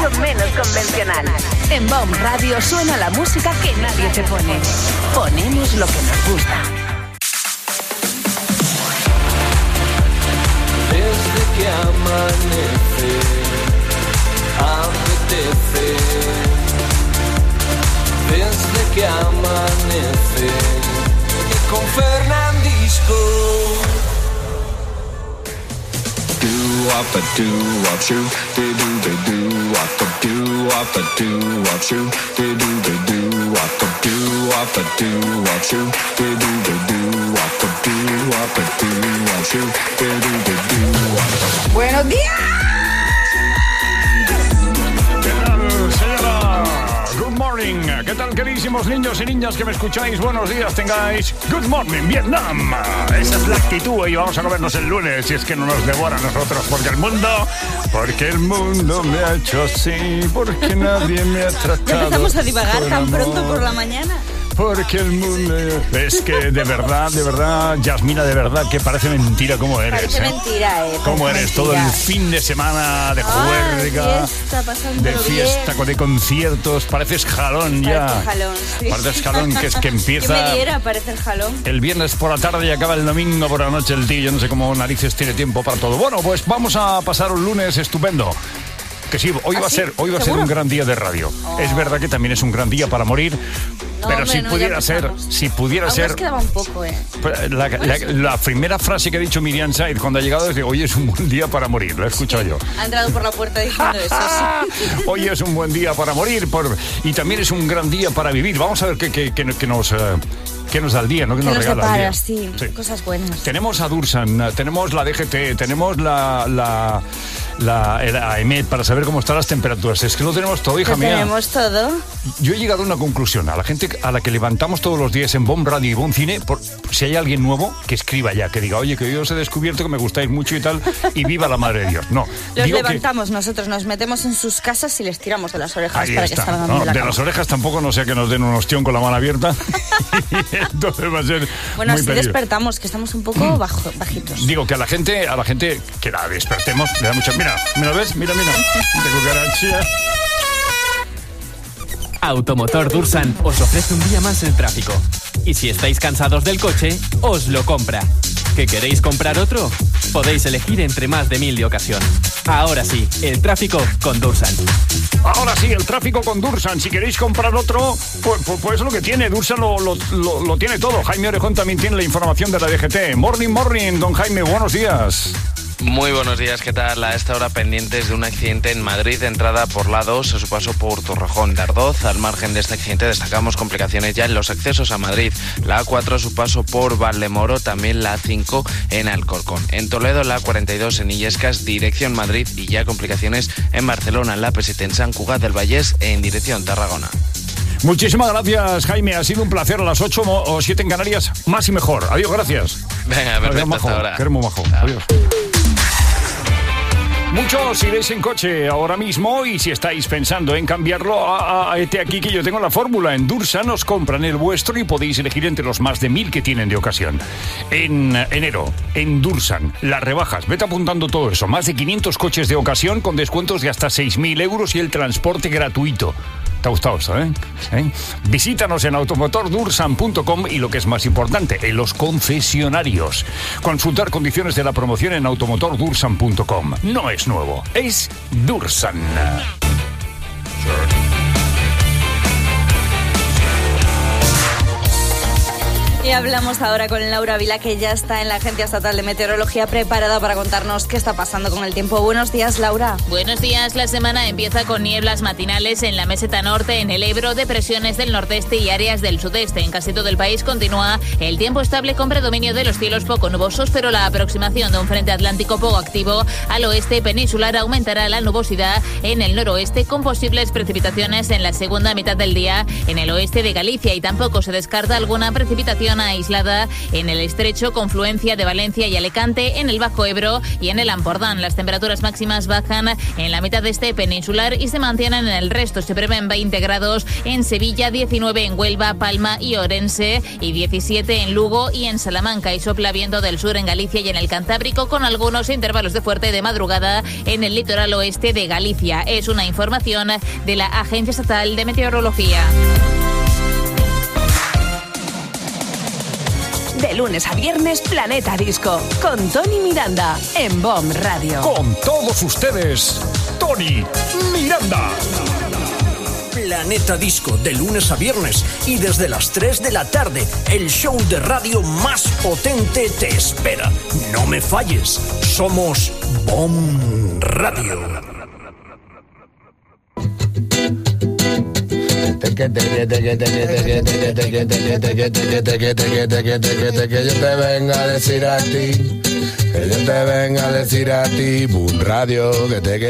mucho menos convencional. En Bomb Radio suena la música que nadie te pone. Ponemos lo que nos gusta. Desde que amanece, apetece. Desde que amanece, y con Fernandisco. Do-wop a do-wop shoo, do-do-do-wop a do-wop a do-wop shoo, do-do-do-wop a do-wop a do-wop shoo, do-do-do-wop a do-wop a do-wop shoo, do-do-do-wop a. ¡Buenos días! ¿Qué tal, señora? Good morning. ¿Qué tal, queridísimos niños y niñas que me escucháis? Buenos días, tengáis Good Morning Vietnam. Esa es la actitud y vamos a comernos el lunes si es que no nos devora a nosotros. Porque el mundo me ha hecho así, porque nadie me ha tratado. Ya empezamos a divagar tan pronto por la mañana. Porque el mundo... Es que de verdad, Yasmina, de verdad, que parece mentira cómo eres. Parece mentira, cómo eres mentira. todo el fin de semana de juerga, de fiesta, de conciertos. Pareces jalón ya. Parece jalón, sí. Pareces jalón, que es que empieza... ¿Qué me diera? Parece el jalón. El viernes por la tarde y acaba el domingo por la noche el tío. Yo no sé cómo narices tiene tiempo para todo. Bueno, pues vamos a pasar un lunes estupendo. Que sí, hoy va a ser un gran día de radio. Es verdad que también es un gran día para morir. No, pero hombre, si pudiera ser... Nos quedaba un poco, La primera frase que ha dicho Miriam Said cuando ha llegado es de hoy es un buen día para morir. Lo he escuchado yo. Ha entrado por la puerta diciendo eso, sí. Hoy es un buen día para morir y también es un gran día para vivir. Vamos a ver qué nos da el día, ¿no? ¿Qué nos regala depara, el día? sí, cosas buenas. Tenemos a Dursan, tenemos la DGT, tenemos la EMET para saber cómo están las temperaturas. Es que lo tenemos todo, hija mía. Tenemos todo. Yo he llegado a una conclusión. A la gente a la que levantamos todos los días en Bomb Radio y Bomb Cine, si hay alguien nuevo, que escriba ya, que diga, oye, que yo os he descubierto que me gustáis mucho y tal, y viva la madre de Dios. No. Los levantamos nosotros, nos metemos en sus casas y les tiramos de las orejas para que salgan de la cama. Las orejas tampoco, no sea que nos den un ostión con la mano abierta. Entonces va a ser bueno, muy así pedido. Despertamos, que estamos un poco bajitos. Digo que a la gente que la despertemos, le da mucha... Mira, ¿me lo ves? Mira. De cucaracha. Automotor Dursan os ofrece un día más el tráfico. Y si estáis cansados del coche, os lo compra. ¿Que queréis comprar otro? Podéis elegir entre más de 1000 de ocasión. Ahora sí, el tráfico con Dursan. Ahora sí, el tráfico con Dursan. Si queréis comprar otro, pues lo que tiene. Dursan lo tiene todo. Jaime Orejón también tiene la información de la DGT. Morning, don Jaime, buenos días. Muy buenos días, ¿qué tal? A esta hora pendientes de un accidente en Madrid, entrada por la 2 a su paso por Torrejón de Ardoz. Al margen de este accidente destacamos complicaciones ya en los accesos a Madrid. La A4 a su paso por Valdemoro, también la A5 en Alcorcón. En Toledo la A42 en Illescas, dirección Madrid, y ya complicaciones en Barcelona, en la AP7 en Sant Cugat del Vallès en dirección Tarragona. Muchísimas gracias, Jaime. Ha sido un placer. A las 8 o 7 en Canarias, más y mejor. Adiós, gracias. Venga, perfecto, hasta ahora. Que eres muy majo. Adiós. Muchos iréis en coche ahora mismo y si estáis pensando en cambiarlo, este aquí que yo tengo la fórmula. En Dursan os compran el vuestro y podéis elegir entre los más de 1000 que tienen de ocasión. En enero, en Dursan, las rebajas. Vete apuntando todo eso. Más de 500 coches de ocasión con descuentos de hasta 6.000 euros y el transporte gratuito. ¿Te ha gustado esto, eh? Visítanos en automotordursan.com y lo que es más importante, en los concesionarios. Consultar condiciones de la promoción en automotordursan.com. No es nuevo, es Dursan. Y hablamos ahora con Laura Vila, que ya está en la Agencia Estatal de Meteorología preparada para contarnos qué está pasando con el tiempo. Buenos días, Laura. Buenos días. La semana empieza con nieblas matinales en la meseta norte, en el Ebro, depresiones del nordeste y áreas del sudeste. En casi todo el país continúa el tiempo estable con predominio de los cielos poco nubosos, pero la aproximación de un frente atlántico poco activo al oeste peninsular aumentará la nubosidad en el noroeste con posibles precipitaciones en la segunda mitad del día en el oeste de Galicia, y tampoco se descarta alguna precipitación cercana aislada en el estrecho, confluencia de Valencia y Alicante, en el Bajo Ebro y en el Ampurdán. Las temperaturas máximas bajan en la mitad este peninsular y se mantienen en el resto. Se prevén 20 grados en Sevilla, 19 en Huelva, Palma y Orense y 17 en Lugo y en Salamanca. Y sopla viento del sur en Galicia y en el Cantábrico, con algunos intervalos de fuerte de madrugada en el litoral oeste de Galicia. Es una información de la Agencia Estatal de Meteorología. De lunes a viernes, Planeta Disco, con Tony Miranda, en BOM Radio. Con todos ustedes, Tony Miranda. Planeta Disco, de lunes a viernes y desde las 3 de la tarde, el show de radio más potente te espera. No me falles, somos BOM Radio. Que yo te venga a decir a ti, que yo te venga a decir a ti, BOM Radio, que yo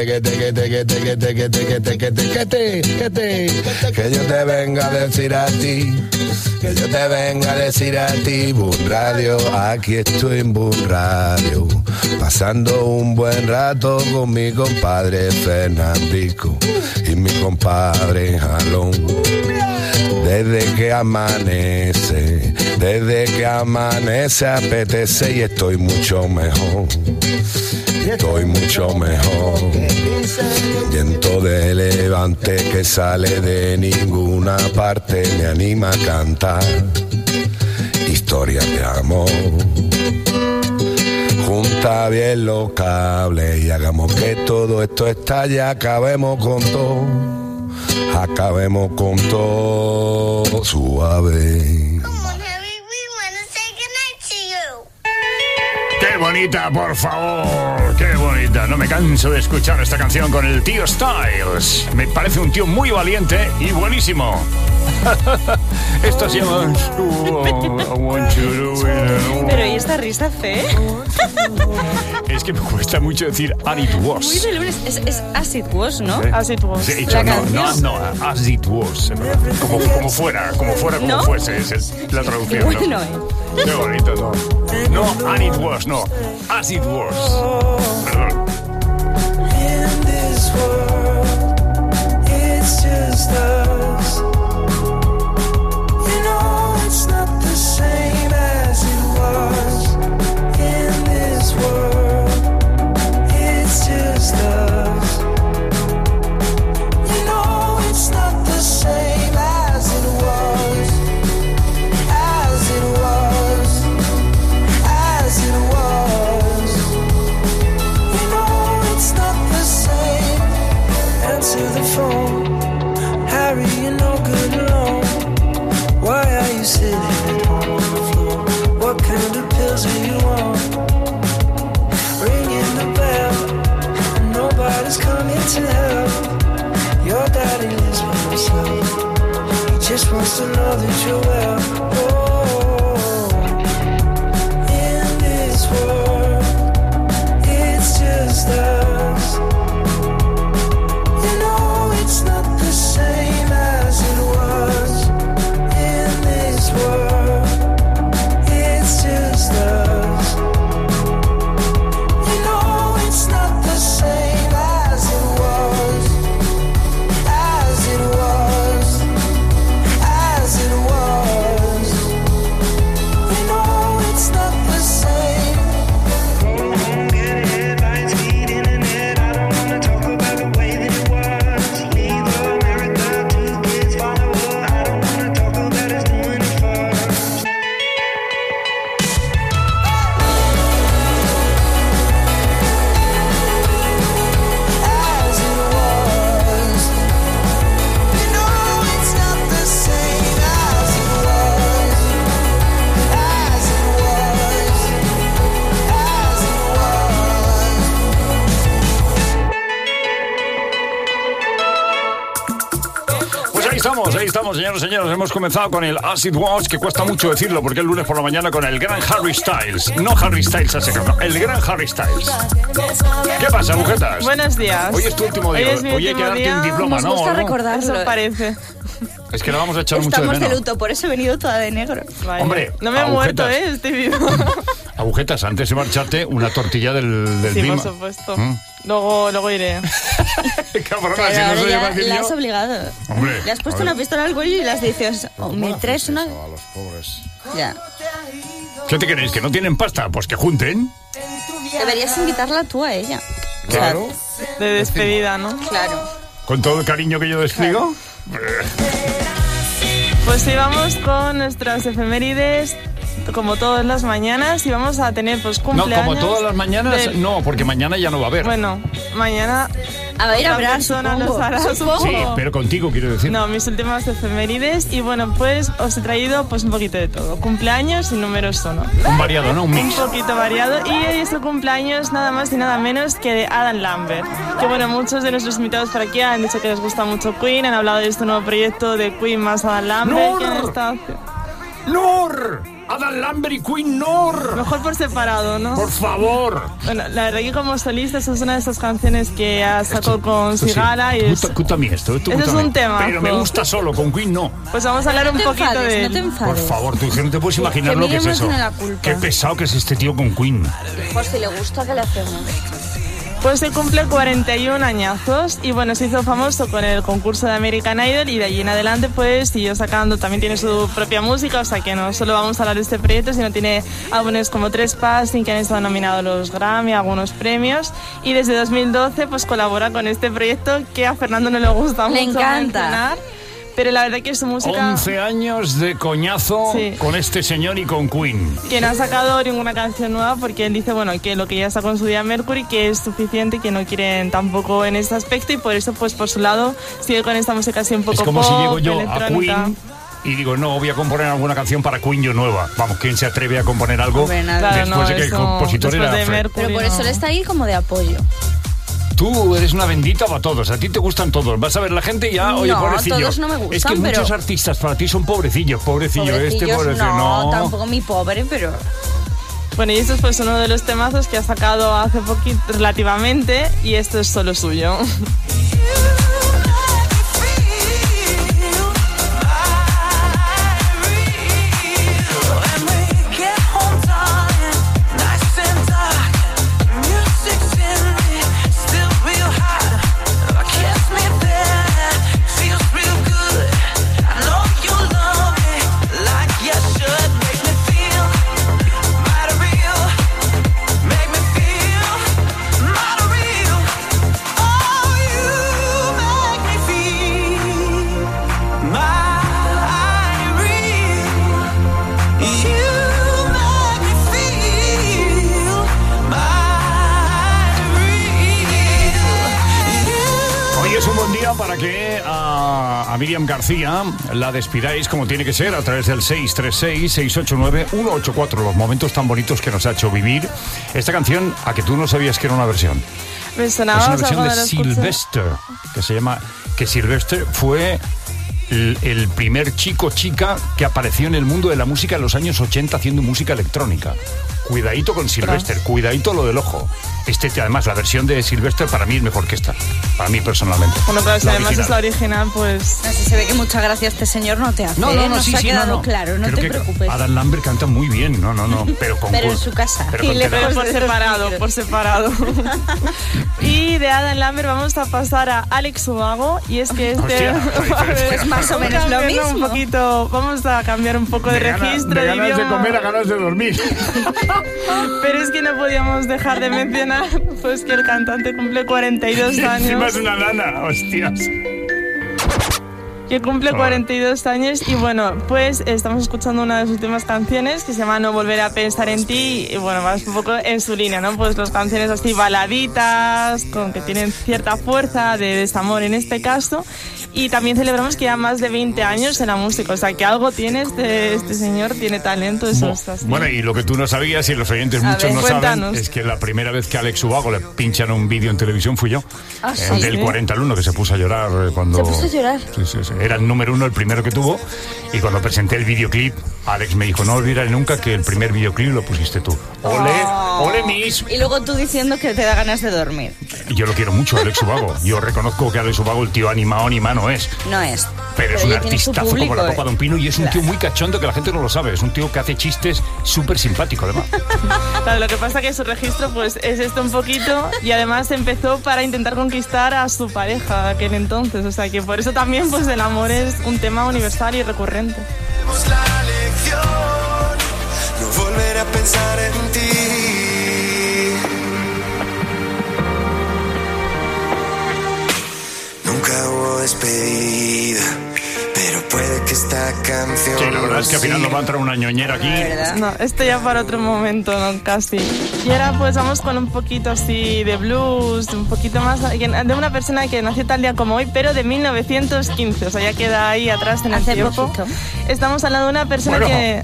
te venga a decir a ti, que yo te venga a decir a ti, BOM Radio, aquí estoy en BOM Radio, pasando un buen rato con mi compadre Fernandico y mi compadre Jalón. Desde que amanece apetece y estoy mucho mejor. Estoy mucho mejor. Viento de levante que sale de ninguna parte me anima a cantar historias de amor. Junta bien los cables y hagamos que todo esto estalle. Acabemos con todo suave. ¡Qué bonita, por favor! ¡Qué bonita! No me canso de escuchar esta canción con el tío Styles. Me parece un tío muy valiente y buenísimo. Esto se llama... Pero ¿y esta risa, Fe? Es que me cuesta mucho decir and it was. Muy de lunes. Es as it was, ¿no? ¿Sí? As it was. Sí, he dicho, no, as it was. Como fuera, como ¿no? fuese. Es la traducción. Bueno, Qué bonito, ¿no? No, and it was, no. As it was. Perdón. In this world, it's just us. You know it's not the same as it was. In this world, it's just us. You know it's not the same as it was. As it was. As it was. You know it's not the same. Answer the phone. Harry, you're no good alone. Why are you sitting at home on the floor? What kind of pills are you on? Ringing the bell, and nobody's coming to help. Your daddy lives by himself. He just wants to know that you're well. Oh, in this world, it's just us. You know it's not the same as it was. In this world, it's just us. You know it's not the same as it was. As it was. As it was. You know it's not the same. Go home, get headlines, feed internet. I don't wanna talk about the way that it was. Leave America, 2 kids follow her. I don't wanna talk about us doing it first. As it was. You know it's not the same as it was. As it was. As it was. Pues ahí estamos, señores y señores. Hemos comenzado con el As It Was, que cuesta mucho decirlo porque el lunes por la mañana con el gran Harry Styles. No Harry Styles a secas, no, el gran Harry Styles. ¿Qué pasa, agujetas? Buenos días. Hoy es tu último día. Hoy es mi Hoy hay que último darte día. un diploma, Nos ¿no? gusta ¿No? recordarlo. Eso parece. Es que la vamos a echar mucho de Estamos de menos. luto, por eso he venido toda de negro. Vaya. Hombre, no me he agujetas. muerto, estoy vivo. Agujetas, antes de marcharte, una tortilla del Sí, Bima. por supuesto. Luego iré. Cabrona, Pero si no ahora soy ya fácil la yo. has obligado. Hombre, Le has puesto a ver. una pistola al cuello y le has dices, me traes una... A los pobres. Ya. ¿Qué te queréis? ¿Que no tienen pasta? Pues que junten. Deberías invitarla tú a ella. Claro. De despedida, ¿no? Claro. Con todo el cariño que yo despliego. Pues sí, vamos con nuestras efemérides, como todas las mañanas, y vamos a tener pues No, cumpleaños. como todas las mañanas, del- no, porque mañana ya no va a haber. Bueno, mañana A ver, otra habrá, persona supongo. los hará, Supongo. supongo. Sí, pero contigo quiero decir. No, mis últimas efemérides, y bueno, pues os he traído pues un poquito de todo. Cumpleaños y números uno. Un variado, ¿no? Un Un mix. poquito variado, y hoy es el cumpleaños nada más y nada menos que de Adam Lambert. Que bueno, muchos de nuestros invitados por aquí han dicho que les gusta mucho Queen, han hablado de este nuevo proyecto de Queen más Adam Lambert. ¡Nor! Que han estado... ¡Nor! Adam Lambert y Queen Nor. Mejor por separado, ¿no? Por favor. Bueno, la verdad que como solista esa es una de esas canciones que ha sacado con Esto sí. Sigala y es... Escúchame esto. Ese es un temazo. Pero me gusta solo, con Queen no. Pues vamos a hablar No un te poquito enfades, de no te él. enfades. Por favor, tú que no te puedes imaginar Que lo que es Miriam eso. tiene la culpa. Qué pesado que es este tío con Queen. Pues si le gusta, ¿qué le hacemos? Pues se cumple 41 añazos y bueno, se hizo famoso con el concurso de American Idol y de allí en adelante pues siguió sacando, también tiene su propia música, o sea que no solo vamos a hablar de este proyecto, sino tiene álbumes como Trespassing que han estado nominados a los Grammy, algunos premios, y desde 2012 pues colabora con este proyecto que a Fernando no le gusta Le mucho encanta. mencionar, pero la verdad que su música... 11 años de coñazo Sí. con este señor y con Queen. Que no ha sacado ninguna canción nueva porque él dice, bueno, que lo que ya sacó en su día Mercury, que es suficiente, que no quieren tampoco en este aspecto y por eso, pues por su lado, sigue con esta música así un poco Es como pop, si llego yo a electrónica. Queen y digo, no, voy a componer alguna canción para Queen yo nueva. Vamos, ¿quién se atreve a componer algo Hombre, nada. Claro, después no, de que el eso- compositor después era de Fred? Mercury, Pero por no. eso él está ahí como de apoyo. Tú eres una bendita para todos, a ti te gustan todos. Vas a ver la gente y ya, oye, No, pobrecillo. todos no me Es que gustan, pero- muchos artistas para ti son pobrecillos, pobrecillo este, Pobrecillos, pobrecillo. no, tampoco mi pobre, pero... Bueno, y esto es pues uno de los temazos que ha sacado hace poquito, relativamente, y esto es solo suyo. Hoy es un buen día para que a Miriam García la despidáis como tiene que ser a través del 636-689-184. Los momentos tan bonitos que nos ha hecho vivir esta canción, a que tú no sabías que era una versión. Me sonaba, Es una o sea, versión de cuando lo escuché. Sylvester, que se llama... Que Sylvester fue el primer chica que apareció en el mundo de la música en los años 80 haciendo música electrónica. Cuidadito con Sylvester, cuidadito lo del ojo. Además, la versión de Sylvester para mí es mejor que esta. Para mí personalmente. Bueno, pero si La además original. es la original, pues... No sé, se ve que mucha gracia este señor no te hace. No, Nos sí, ha sí, quedado claro, no Creo te que preocupes. Adam Lambert canta muy bien, no, pero con Pero en su casa. pero Y con le tenor. Pero por de los separado, micros. por separado. Y de Adam Lambert vamos a pasar a Alex Ubago, y es que este... Hostia, la diferencia. Pues más o menos lo Cambiando mismo. Un poquito, vamos a cambiar un poco de registro de ganas de idioma. comer a ganas de dormir. Pero es que no podíamos dejar de mencionar pues que el cantante cumple 42 Y encima años. es una nana, hostias. Que cumple 42 años y bueno, pues estamos escuchando una de sus últimas canciones que se llama No volveré a pensar en ti y bueno, vas un poco en su línea, ¿no? Pues las canciones así baladitas, con que tienen cierta fuerza de desamor en este caso, y también celebramos que ya más de 20 años en la música, o sea que algo tiene este señor, tiene talento, eso es así. Bueno, y lo que tú no sabías y los oyentes A muchos ver, no cuéntanos. saben es que la primera vez que a Alex Ubago le pinchan un vídeo en televisión fui yo. Ah, sí. Del 40 al 1, que se puso a llorar cuando... Se puso a llorar. Sí. Era el número 1, el primero que tuvo. Y cuando presenté el videoclip, Alex me dijo, no olvidaré nunca que el primer videoclip lo pusiste tú. Ole mis. Y luego tú diciendo que te da ganas de dormir. Yo lo quiero mucho, Alex Ubago. Yo reconozco que Alex Ubago, el tío animado no es. No es. Pero es un ya tiene su artistazo público, como la copa de un pino y es un Claro. tío muy cachondo que la gente no lo sabe. Es un tío que hace chistes súper simpático, además. Claro, lo que pasa que su registro pues es esto un poquito y además empezó para intentar conquistar a su pareja de aquel entonces, o sea que por eso también pues el amor es un tema universal y recurrente. La lección, no volver a pensar en ti. Nunca hubo despedida, pero puede que esta canción. Sí, la verdad es que al final nos va a entrar una ñoñera aquí. No, esto ya para otro momento, ¿no? Casi. Y ahora pues vamos con un poquito así de blues, un poquito más de una persona que nació tal día como hoy, pero de 1915, o sea, ya queda ahí atrás en el Hace tiempo. poquito. Estamos hablando de una persona Bueno. que...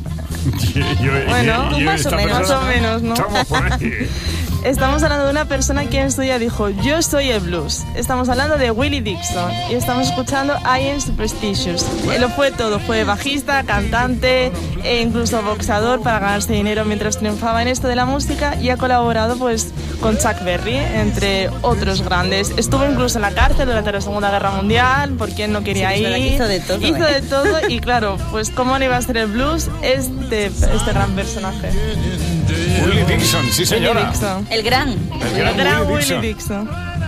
Más o menos, ¿no? Estamos por ahí. Estamos hablando de una persona que en su día dijo, yo soy el blues. Estamos hablando de Willie Dixon y estamos escuchando I Am Superstitious. Lo fue todo, fue bajista, cantante e incluso boxeador para ganarse dinero mientras triunfaba en esto de la música y ha colaborado pues con Chuck Berry, entre otros grandes. Estuvo incluso en la cárcel durante la Segunda Guerra Mundial porque él no quería Sí, es verdad que ir. hizo de todo, Hizo de todo y claro, pues cómo no iba a ser el blues este gran personaje. Willie Dixon, sí señora. Willie Dixon. El gran. El gran Willie Dixon.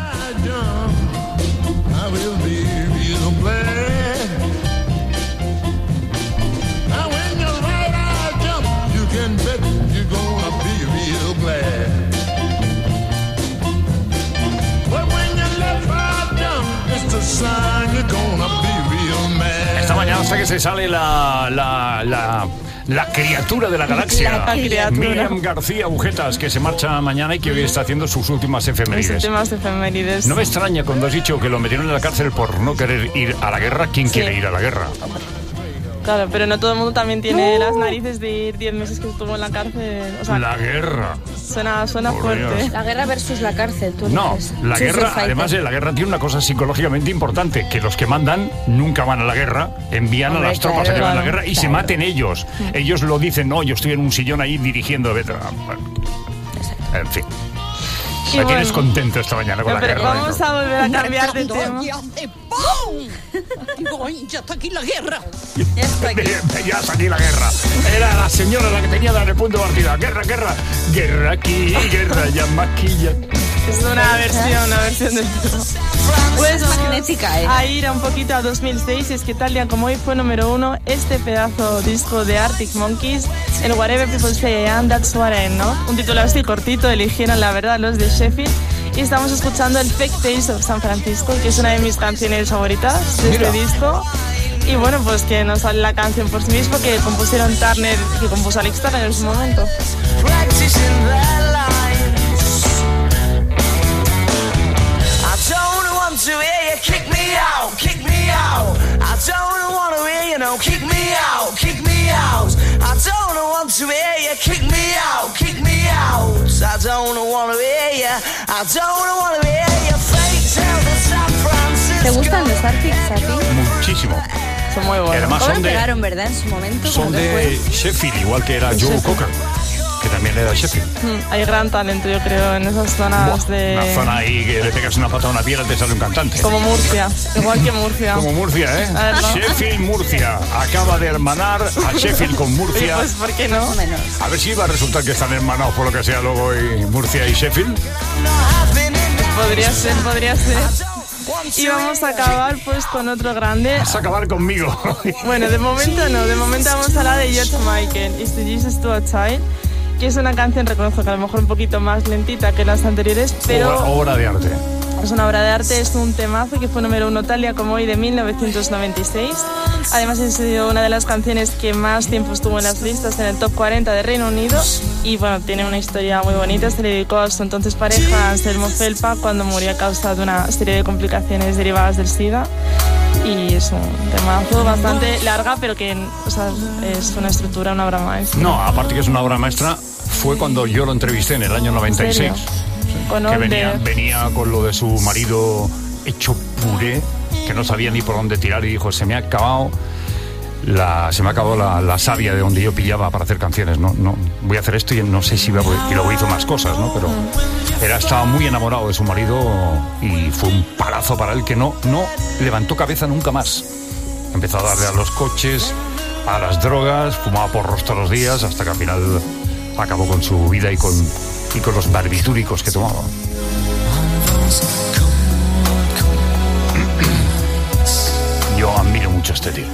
Esta mañana hasta que se sale la criatura de la galaxia. La criatura. Miriam García Agujetas, que se marcha mañana y que hoy está haciendo sus últimas Los efemérides. temas efemérides. No me extraña cuando has dicho que lo metieron en la cárcel por no querer ir a la guerra. ¿Quién quiere ir a la guerra? Claro, pero no todo el mundo también tiene las narices de ir 10 meses que estuvo en la cárcel. O sea, La guerra. suena Por fuerte. Dios. La guerra versus la cárcel, tú No, dices. la Sí, guerra, sí, fighter. además la guerra tiene una cosa psicológicamente importante, que los que mandan nunca van a la guerra, envían Hombre, a las tropas claro, a que van a la claro, guerra y se claro. maten ellos. Ellos lo dicen, no, yo estoy en un sillón ahí dirigiendo. En fin. Y Me tienes bueno, contento esta mañana con la pero guerra. vamos a volver a cambiar de tema. Ya está aquí la guerra. Ya está aquí la guerra. Era la señora la que tenía que dar el punto de partida. Guerra, guerra. Guerra aquí, guerra ya maquilla. Es una versión del tema. Pues magnética, a ir a un poquito a 2006, y es que tal día como hoy fue número 1 este pedazo disco de Arctic Monkeys, el Whatever People Say I Am, That's What I Am, ¿no? Un título así cortito, eligieron la verdad los de Sheffield, y estamos escuchando el Fake Tales of San Francisco, que es una de mis canciones favoritas de este disco. Y bueno, pues que nos sale la canción por sí mismo, que compusieron Turner, que compuso Alex Turner en su momento. To hear you kick me out, kick me out. I don't want to hear you know, kick me out, kick me out. I don't want to hear you kick me out, kick me out. I don't want to hear you, I don't want to hear you fake tales of San Francisco. ¿Te gustan los Arctics a ti? Muchísimo. Son muy buenos. Además ¿Cómo son de, pegaron, verdad, en su momento? son cuando de fue? Sheffield, igual que era Joe Sheffield. Cocker, que también era de Sheffield. Hay gran talento, yo creo, en esas zonas de... Una zona ahí que le pegas una pata a una piedra y te sale un cantante. Como Murcia, igual que Murcia. Como Murcia, ¿eh? A ver, ¿no? Sheffield, Murcia. Acaba de hermanar a Sheffield con Oye, Murcia. pues ¿por qué no? Más o menos. A ver si va a resultar que están hermanados por lo que sea luego y Murcia y Sheffield. Podría ser. Y vamos a acabar pues con otro grande. Vas a acabar conmigo. Bueno, de momento no, de momento vamos a hablar de George Michael, Is the Jesus to a Child, que es una canción, reconozco que a lo mejor un poquito más lentita que las anteriores, pero Obra de arte. es una obra de arte, es un temazo que fue número 1 tal día como hoy de 1996. Además ha sido una de las canciones que más tiempo estuvo en las listas en el top 40 de Reino Unido y bueno, tiene una historia muy bonita. Se le dedicó a su entonces pareja Anselmo Felpa cuando murió a causa de una serie de complicaciones derivadas del SIDA. Y es un temazo bastante larga, pero que o sea, es una estructura, una obra maestra. No, aparte que es una obra maestra, fue cuando yo lo entrevisté en el año 96. Con Que venía con lo de su marido hecho puré, que no sabía ni por dónde tirar y dijo, se me ha acabado se me ha acabado la savia de donde yo pillaba para hacer canciones. No, voy a hacer esto y no sé si y luego hizo más cosas, ¿no? Pero estaba muy enamorado de su marido y fue un palazo para él que no levantó cabeza nunca más. Empezó a darle a los coches, a las drogas, fumaba porros todos los días hasta que al final acabó con su vida y con los barbitúricos que tomaba. Yo admiro mucho a este tío.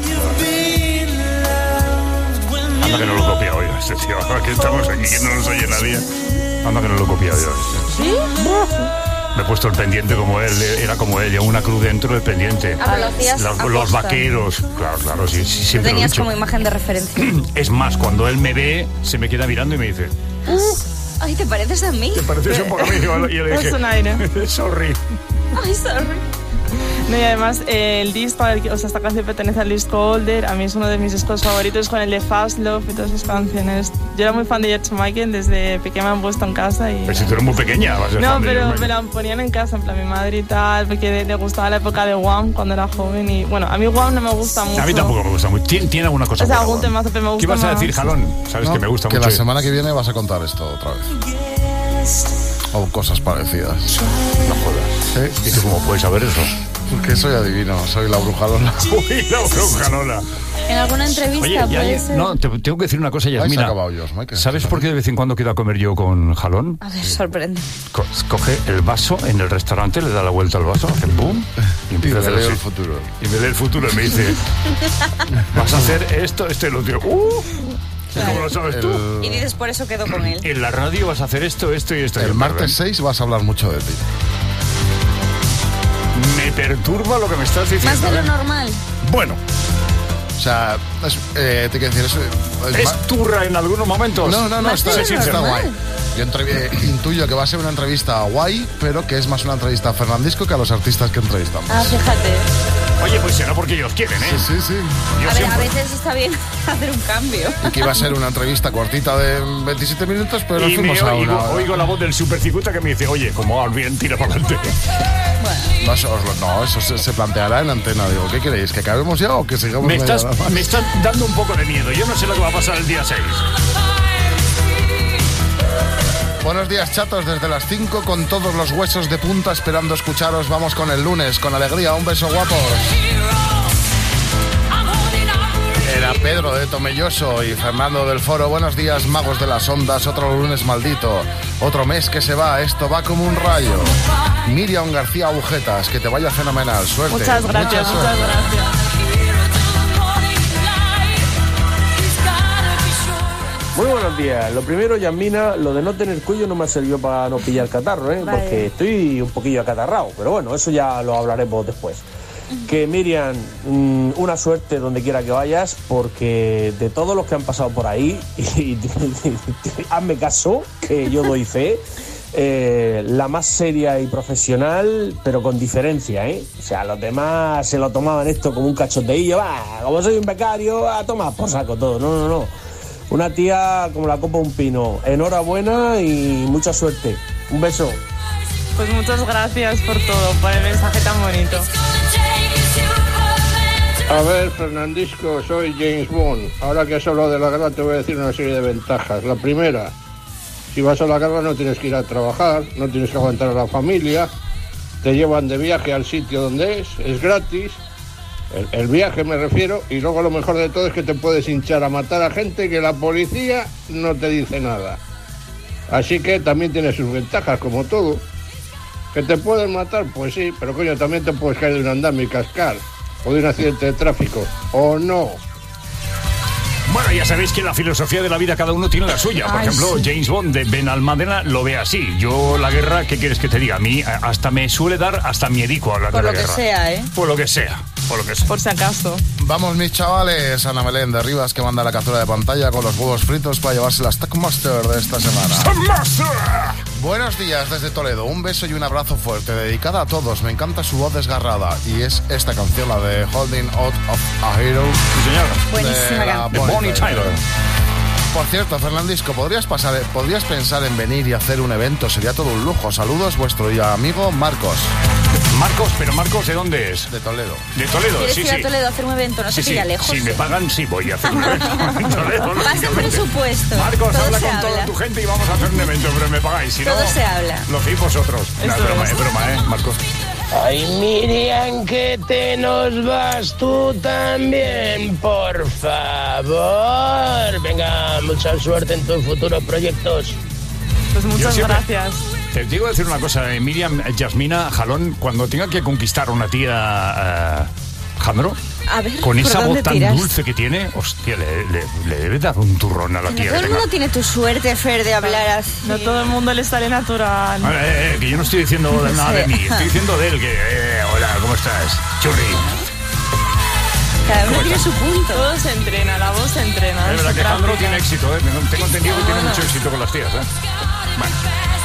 Anda que no lo he copiado yo, este tío. Ahora que estamos aquí, que no nos oye nadie. Anda que no lo he copiado yo. ¿Sí? Me he puesto el pendiente como él, era como ella, una cruz dentro del pendiente. Los vaqueros. Claro, sí, siempre tenías lo he dicho. como imagen de referencia. Es más, cuando él me ve, se me queda mirando y me dice... Ay, ¿te pareces a mí? ¿Te pareces un poco a mí? Y yo le dije... Es un aire. Sorry. Ay, sorry. No, y además el disco, esta canción pertenece al disco Older. A mí es uno de mis discos favoritos, con el de Fast Love y todas esas canciones. Yo era muy fan de George Michael, desde pequeña me han puesto en casa. Pero si tú eres muy pequeña, vas a ser no, fan de pero George me la ponían en casa, en plan mi madre y tal, porque le gustaba la época de Wham cuando era joven. Y bueno, a mí Wham no me gusta mucho. A mí tampoco me gusta mucho. Tiene alguna cosa. O sea, buena, algún temazo, pero me gusta. ¿Qué vas a más. decir, Jalón? Sabes que me gusta que mucho. Que la semana que viene vas a contar esto otra vez. O cosas parecidas. No jodas. ¿Sí? ¿Y tú cómo puedes saber eso? Porque soy adivino, soy la bruja Lola. Uy, la bruja Lola. En alguna entrevista puede ser. No, te tengo que decir una cosa, Yasmina. ¿Sabes por qué de vez en cuando quedo a comer yo con Jalón? A ver, sorprende. Coge el vaso en el restaurante, le da la vuelta al vaso, hace boom y empieza a hacer me lee así. el futuro. Y me lee el futuro y me dice, vas a hacer esto y lo digo. ¿Cómo lo sabes tú? Y dices, por eso quedo con él. En la radio vas a hacer esto y esto. El martes 6 vas a hablar mucho de ti. Me perturba lo que me estás diciendo. Más de lo normal. Bueno. O sea, te quiero decir, ¿Es turra en algunos momentos? No, está guay. Yo intuyo que va a ser una entrevista guay, pero que es más una entrevista a Fernandisco que a los artistas que entrevistamos. Ah, fíjate. Oye, pues será porque ellos quieren, ¿eh? Sí. A veces está bien hacer un cambio. Y que iba a ser una entrevista cortita de 27 minutos, pero y fuimos a una... oigo la voz del supercicuta que me dice, oye, como va bien, tira para adelante. No, eso se planteará en antena. Digo, ¿qué queréis? ¿Que acabemos ya o que sigamos? Me estás dando un poco de miedo. Yo no sé lo que va a pasar el día 6. Buenos días, chatos, desde las 5 con todos los huesos de punta esperando escucharos. Vamos con el lunes, con alegría. Un beso, guapos. Era Pedro de Tomelloso y Fernando del Foro. Buenos días, magos de las ondas. Otro lunes maldito. Otro mes que se va. Esto va como un rayo. Miriam García Agujetas, que te vaya fenomenal. Suerte. Muchas gracias, muchas gracias. Muy buenos días. Lo primero, Yasmina, lo de no tener cuello no me sirvió para no pillar catarro, ¿eh? Vale. Porque estoy un poquillo acatarrado. Pero bueno, eso ya lo hablaremos después. Que Miriam, una suerte donde quiera que vayas, porque de todos los que han pasado por ahí, y hazme caso, que yo doy fe, la más seria y profesional, pero con diferencia, ¿eh? O sea, los demás se lo tomaban esto como un cachoteillo, como soy un becario, a tomar por saco todo. No. Una tía como la copa de un pino. Enhorabuena y mucha suerte. Un beso. Pues muchas gracias por todo, por el mensaje tan bonito. A ver, Fernandisco, soy James Bond. Ahora que has hablado de la guerra te voy a decir una serie de ventajas. La primera, si vas a la guerra no tienes que ir a trabajar, no tienes que aguantar a la familia, te llevan de viaje al sitio donde es gratis. El viaje me refiero, y luego lo mejor de todo es que te puedes hinchar a matar a gente que la policía no te dice nada. Así que también tiene sus ventajas, como todo. ¿Que te pueden matar? Pues sí, pero coño, también te puedes caer de un andamio y cascar. O de un accidente de tráfico. ¿O no? Bueno, ya sabéis que en la filosofía de la vida cada uno tiene la suya. Por ejemplo, sí. James Bond de Ben Almadena lo ve así. Yo la guerra, ¿qué quieres que te diga? A mí hasta me suele dar hasta miedico hablar de la guerra. Por lo que sea, ¿eh? Por lo que sea. Por si acaso. Vamos, mis chavales. Ana Belén de Rivas, que manda la captura de pantalla con los huevos fritos para llevarse la Stackmaster de esta semana. ¡Stackmaster! Buenos días desde Toledo. Un beso y un abrazo fuerte dedicada a todos. Me encanta su voz desgarrada. Y es esta canción, la de Holding Out of a Hero. Sí, señor. Buenísima canción. De Bonnie Tyler. Por cierto, Fernandisco, ¿podrías pensar en venir y hacer un evento? Sería todo un lujo. Saludos, vuestro amigo Marcos. Marcos, ¿de dónde es? De Toledo. De Toledo, ¿Quieres sí, ir sí. a Toledo a hacer un evento? No Sí, te pilla lejos. Si me pagan, sí voy a hacer un evento en Toledo. Pasa presupuesto. Marcos, Todo habla se con toda habla. tu gente y vamos a hacer un evento, pero me pagáis. Si Todo no, se habla. lo hacéis vosotros. No, es broma, Marcos. Ay, Miriam, que te nos vas tú también, por favor. Venga, mucha suerte en tus futuros proyectos. Pues muchas siempre- gracias. Te digo decir una cosa, Miriam Yasmina Jalón, cuando tenga que conquistar a una tía, Jandro, A ver, con ¿por esa voz dónde tan tiras? dulce que tiene, hostia, le debe dar un turrón a la No tía. todo el mundo tiene tu suerte, Fer, de hablar así. No todo el mundo le sale natural. Que yo no estoy diciendo nada de mí, estoy diciendo de él, que, hola, ¿cómo estás? Churri. Cada uno ¿Cómo tiene estás? su punto. Todo se entrena, la voz se entrena. Es verdad se que Jandro practica. tiene éxito, tengo entendido que tiene mucho éxito con las tías, Bueno.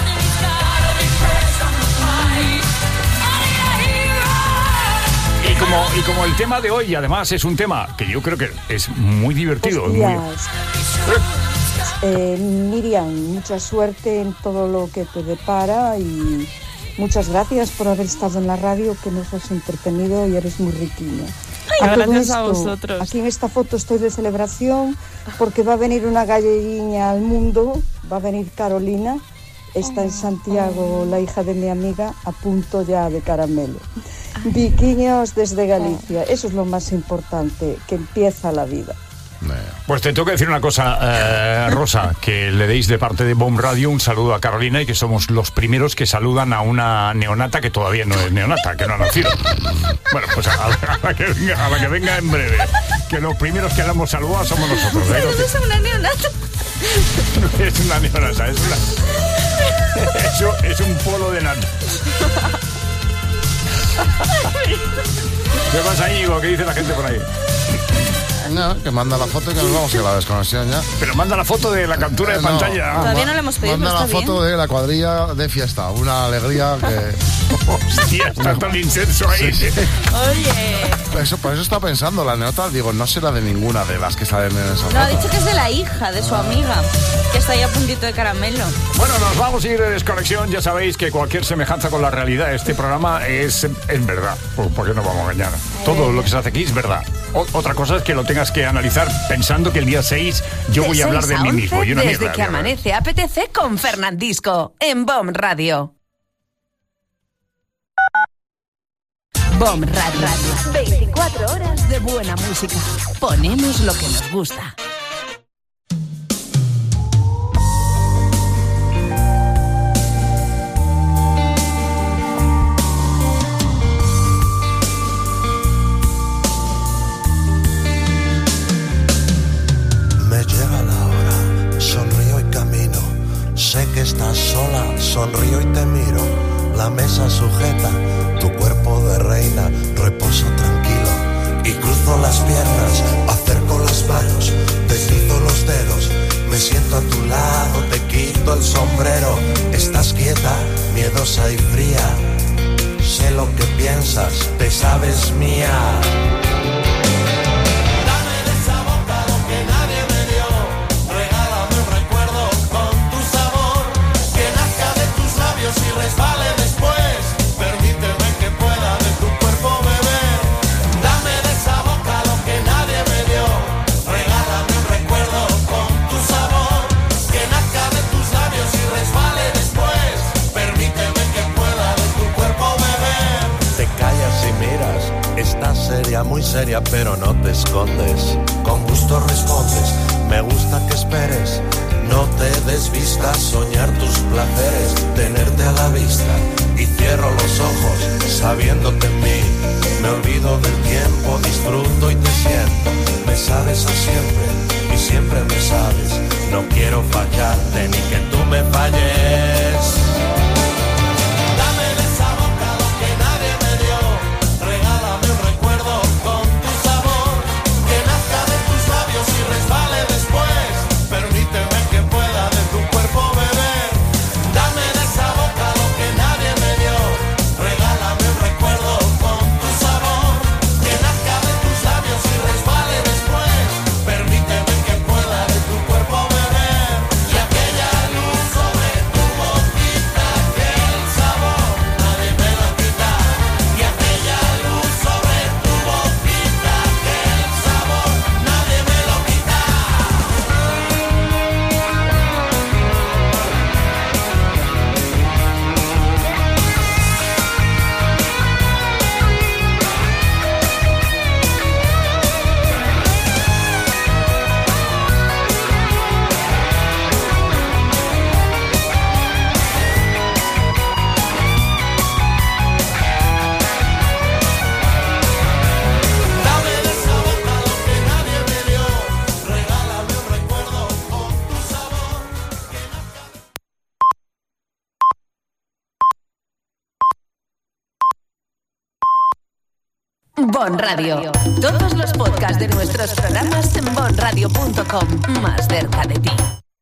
Y como el tema de hoy, además, es un tema que yo creo que es muy divertido. Buenos días. Miriam, mucha suerte en todo lo que te depara y muchas gracias por haber estado en la radio, que nos has entretenido y eres muy riquiña. Ay, todo gracias a vosotros. Aquí en esta foto estoy de celebración porque va a venir una galleguiña al mundo, va a venir Carolina, está en Santiago, la hija de mi amiga, a punto ya de caramelo. Viquiños desde Galicia, eso es lo más importante, que empieza la vida. Pues te tengo que decir una cosa, Rosa, que le deis de parte de Bomb Radio un saludo a Carolina y que somos los primeros que saludan a una neonata que todavía no es neonata, que no ha nacido. Bueno, pues a la que venga en breve, que los primeros que la hemos saludado somos nosotros. Saludos a una neonata. No es una neonata, es un polo de nata. ¿Qué pasa, Íñigo? ¿Qué dice la gente por ahí? No, que manda la foto y que nos vamos a la desconexión ya. Pero manda la foto de la captura de pantalla. Todavía no la hemos pedido, Manda pero la está foto bien. de la cuadrilla de fiesta. Una alegría que... Hostia, está tan intenso ahí. Sí, sí. Oye. Por eso está pensando la nota. Digo, no será de ninguna de las que salen en esa No, ha foto. dicho que es de la hija, de su amiga, que está ahí a puntito de caramelo. Bueno, nos vamos a ir de desconexión. Ya sabéis que cualquier semejanza con la realidad de este programa es verdad. ¿Por qué no vamos a engañar? Todo lo que se hace aquí es verdad. Otra cosa es que lo tengas que analizar pensando que el día 6 yo voy a hablar de mí mismo. Y una Desde mierda, que amanece APTC con Fernandisco en Bomb Radio. Bomb Radio. 24 horas de buena música. Ponemos lo que nos gusta. Me llega la hora, sonrío y camino. Sé que estás sola, sonrío y te miro. La mesa sujeta, tu cuerpo de reina, reposo tranquilo. Y cruzo las piernas, acerco las manos, deslizo los dedos. Me siento a tu lado, te quito el sombrero. Estás quieta, miedosa y fría. Sé lo que piensas, te sabes mía. Y resbale después, permíteme que pueda de tu cuerpo beber. Dame de esa boca lo que nadie me dio. Regálame un recuerdo con tu sabor. Que nazca de tus labios y resbale después. Permíteme que pueda de tu cuerpo beber. Te callas y miras, estás seria, muy seria, pero no te escondes. Con gusto respondes, me gusta que esperes. No te desvistas, soñar tus placeres, tenerte a la vista y cierro los ojos sabiéndote en mí. Me olvido del tiempo, disfruto y te siento. Me sabes a siempre y siempre me sabes. No quiero fallarte ni que tú me falles. Dame de esa boca lo que nadie me dio. Regálame un recuerdo con tu sabor. Que nazca de tus labios y resbale después. Permíteme que pueda de tu cuerpo beber. Dame de esa boca lo que nadie me dio. Regálame un recuerdo con tu sabor. Que nazca de tus labios y resbale después. Permíteme que pueda de tu cuerpo beber. Y aquella luz sobre tu boquita Bon Radio. Todos los podcasts de nuestros programas en bonradio.com. Más cerca de ti.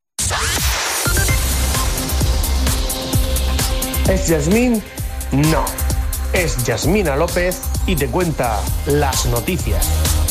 ¿Es Yasmín? No. Es Yasmina López y te cuenta las noticias.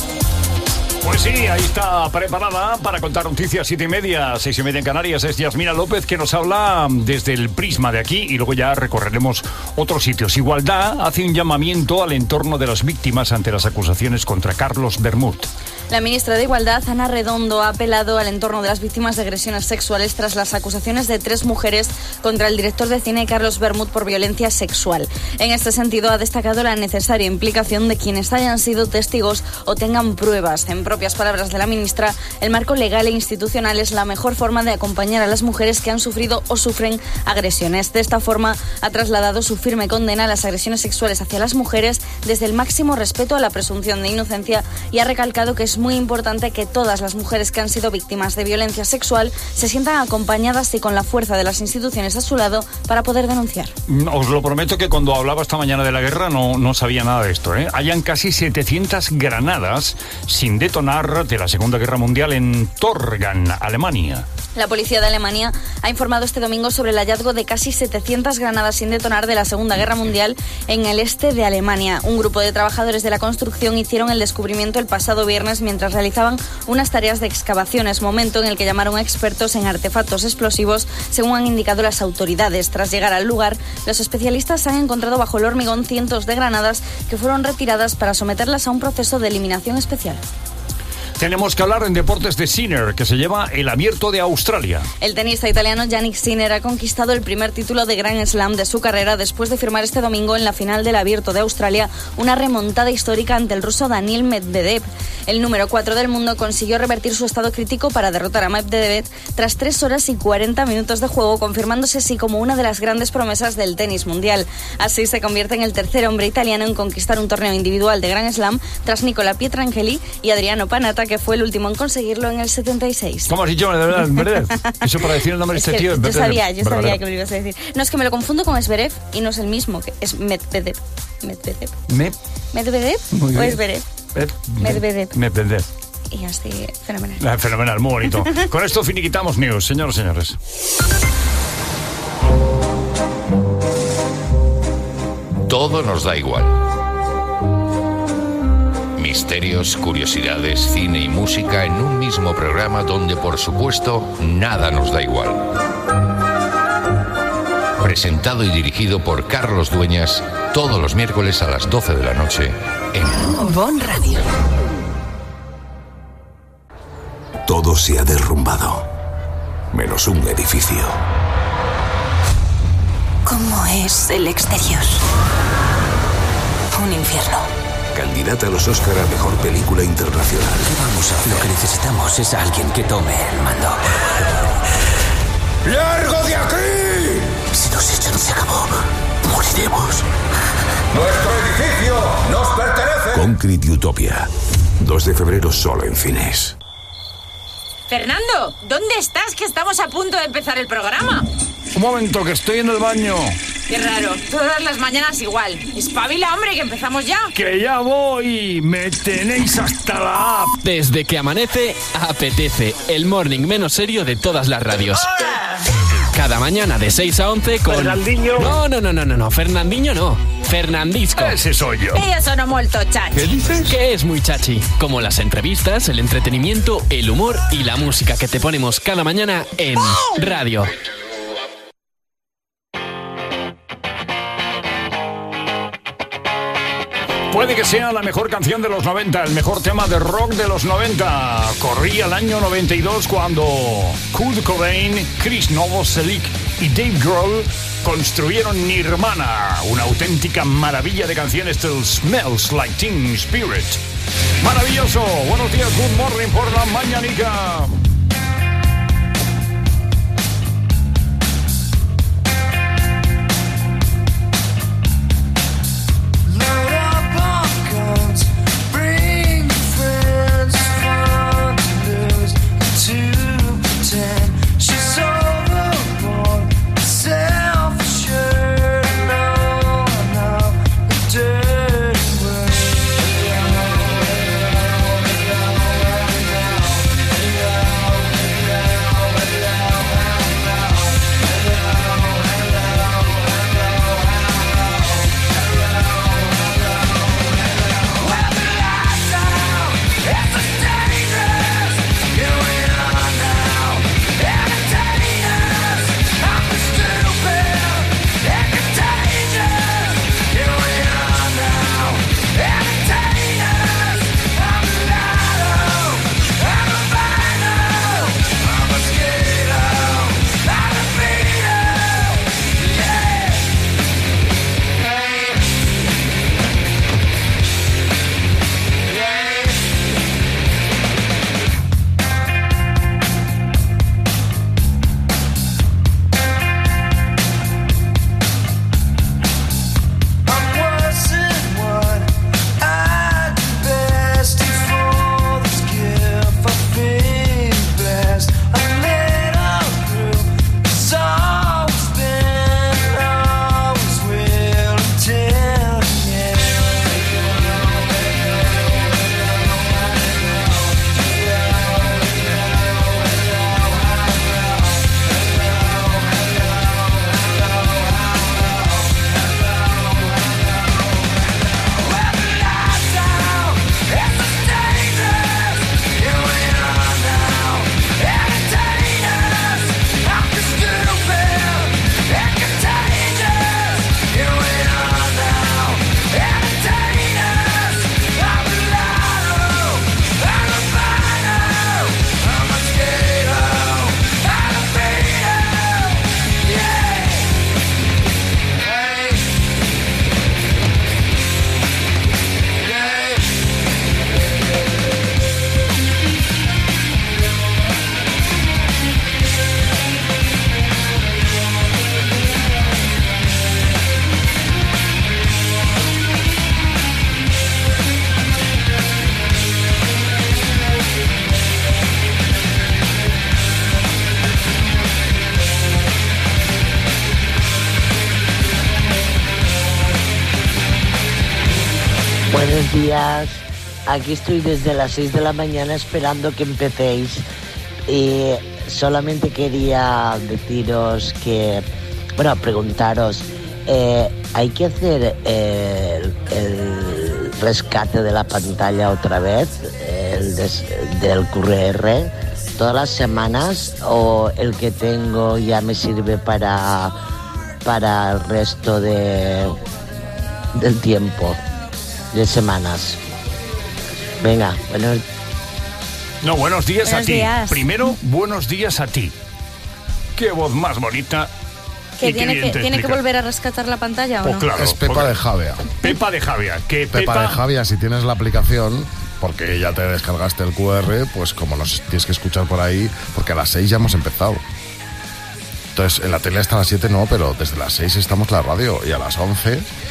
Pues sí, ahí está preparada para contar noticias 7:30, 6:30 en Canarias. Es Yasmina López que nos habla desde el prisma de aquí y luego ya recorreremos otros sitios. Igualdad hace un llamamiento al entorno de las víctimas ante las acusaciones contra Carlos Bermud. La ministra de Igualdad, Ana Redondo, ha apelado al entorno de las víctimas de agresiones sexuales tras las acusaciones de 3 mujeres contra el director de cine Carlos Bermud por violencia sexual. En este sentido, ha destacado la necesaria implicación de quienes hayan sido testigos o tengan pruebas. En propias palabras de la ministra, el marco legal e institucional es la mejor forma de acompañar a las mujeres que han sufrido o sufren agresiones. De esta forma, ha trasladado su firme condena a las agresiones sexuales hacia las mujeres desde el máximo respeto a la presunción de inocencia y ha recalcado que es muy importante que todas las mujeres que han sido víctimas de violencia sexual se sientan acompañadas y con la fuerza de las instituciones a su lado para poder denunciar. Os lo prometo que cuando hablaba esta mañana de la guerra no sabía nada de esto, ¿eh? Hayan casi 700 granadas sin detonar de la Segunda Guerra Mundial en Torgau, Alemania. La policía de Alemania ha informado este domingo sobre el hallazgo de casi 700 granadas sin detonar de la Segunda Guerra Mundial en el este de Alemania. Un grupo de trabajadores de la construcción hicieron el descubrimiento el pasado viernes mientras realizaban unas tareas de excavaciones, momento en el que llamaron a expertos en artefactos explosivos, según han indicado las autoridades. Tras llegar al lugar, los especialistas han encontrado bajo el hormigón cientos de granadas que fueron retiradas para someterlas a un proceso de eliminación especial. Tenemos que hablar en deportes de Sinner, que se lleva el Abierto de Australia. El tenista italiano Jannik Sinner ha conquistado el primer título de Grand Slam de su carrera después de firmar este domingo en la final del Abierto de Australia una remontada histórica ante el ruso Daniil Medvedev. El número 4 del mundo consiguió revertir su estado crítico para derrotar a Medvedev tras 3 horas y 40 minutos de juego, confirmándose así como una de las grandes promesas del tenis mundial. Así se convierte en el tercer hombre italiano en conquistar un torneo individual de Grand Slam tras Nicola Pietrangeli y Adriano Panatta, que fue el último en conseguirlo en el 76. ¿Cómo has dicho? De verdad, Medvedev. Eso para decir el nombre de este tío. Yo sabía que me lo ibas a decir. No, es que me lo confundo con Zverev y no es el mismo, que es Medvedev. ¿Medvedev o Zverev? Medvedev. Y así, fenomenal. Fenomenal, muy bonito. Con esto finiquitamos news, señores y señores. Todo nos da igual. Misterios, curiosidades, cine y música en un mismo programa donde, por supuesto, nada nos da igual. Presentado y dirigido por Carlos Dueñas, todos los miércoles a las 12 de la noche en Bon Radio. Todo se ha derrumbado, menos un edificio. ¿Cómo es el exterior? Un infierno. Candidata a los Oscar a Mejor Película Internacional. ¿Qué vamos a hacer? Lo que necesitamos es alguien que tome el mando. ¡Largo de aquí! Si nos echan, se acabó. Moriremos. ¡Nuestro edificio nos pertenece! Concrete Utopia. 2 de febrero solo en cines. Fernando, ¿dónde estás? Que estamos a punto de empezar el programa. Un momento, que estoy en el baño. Qué raro, todas las mañanas igual. Espabila, hombre, que empezamos ya. Que ya voy, me tenéis hasta la app. Desde que amanece, apetece. El morning menos serio de todas las radios. Cada mañana de 6 a 11 con... Fernandinho. No, Fernandinho no. Fernandisco. Ese soy yo. Ellos son molto chachi. ¿Qué dices? Que es muy chachi. Como las entrevistas, el entretenimiento, el humor y la música que te ponemos cada mañana en radio. Puede que sea la mejor canción de los 90, el mejor tema de rock de los 90. Corría el año 92 cuando Kurt Cobain, Chris Novoselic y Dave Grohl construyeron Nirvana, una auténtica maravilla de canciones del Smells Like Teen Spirit. ¡Maravilloso! Buenos días, good morning por la mañanica. días. Aquí estoy desde las 6 de la mañana esperando que empecéis. Y solamente quería deciros que, bueno, preguntaros, ¿hay que hacer el rescate de la pantalla otra vez, del QRR, todas las semanas, o el que tengo ya me sirve para el resto del tiempo, de semanas? Venga, bueno. No, buenos días Buenos a ti. días. Primero, buenos días a ti. Qué voz más bonita. ¿Que y qué tiene bien te que explica. volver a rescatar la pantalla o Pues no? claro, Es Pepa de Javea. Pepa de Javea. Que Pepa de Javea, si tienes la aplicación, porque ya te descargaste el QR, pues como nos tienes que escuchar por ahí, porque a las 6 ya hemos empezado. Entonces, en la tele hasta las 7 no, pero desde las 6 estamos en la radio, y a las 11,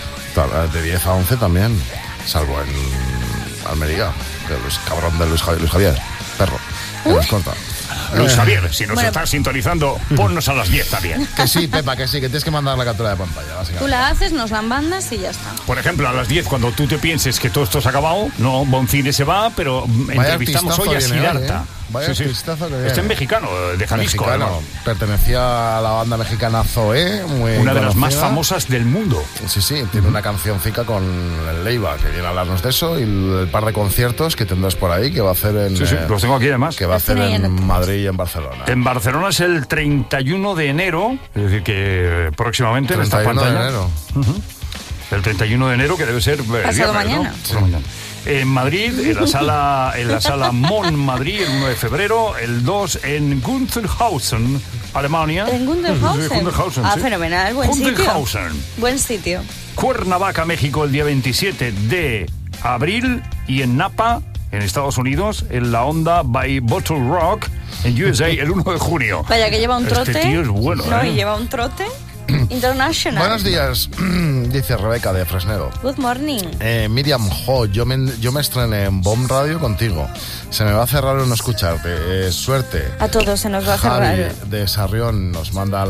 de 10 a 11 también, salvo en Almería, que es cabrón de Luis Javier, perro, que nos corta. Luis Javier, si nos Bueno. estás sintonizando, ponnos a las 10 también. Que sí, Pepa, que sí, que tienes que mandar la captura de pantalla, Tú básicamente. la haces, nos la mandas y ya está. Por ejemplo, a las 10, cuando tú te pienses que todo esto se ha acabado, no, Bonfine se va, pero entrevistamos hoy a artistazo viene Siddhartha. hoy, ¿eh? Vaya artistazo que viene. Este es mexicano, de Jalisco. Mexicano, además. pertenecía a la banda mexicana Zoé, muy Una de las más conocida. famosas del mundo. Sí, sí, tiene una cancioncica con el Leiva, que viene a hablarnos de eso, y el par de conciertos que tendrás por ahí, que va a hacer en... Sí, sí, los tengo aquí además. Que va a hacer tiene ahí en en Madrid y en Barcelona. En Barcelona es el 31 de enero, es decir, que próximamente en esta 31 de pantalla. enero. Ujú. El 31 de enero, que debe ser Pasado viernes, mañana. ¿no? Pasado mañana. En Madrid, en la sala Mon Madrid, el 1 de febrero, el 2 en Gunzenhausen, Alemania. ¿En Gunderhausen? Sí, Gunderhausen, Ah, sí. fenomenal, buen sitio. Gunderhausen. Buen sitio. Cuernavaca, México, el día 27 de abril, y en Napa, en Estados Unidos, en la Onda by Bottle Rock, en USA, el 1 de junio. Vaya, que lleva un trote. Este tío es bueno, No, ¿eh? y lleva un trote international. Buenos días, dice Rebeca de Fresnero. Good morning. Miriam Jo, yo me estrené en Bomb Radio contigo. Se me va a hacer raro no escucharte. Suerte. A todos se nos va a hacer Javi raro. de Sarrión nos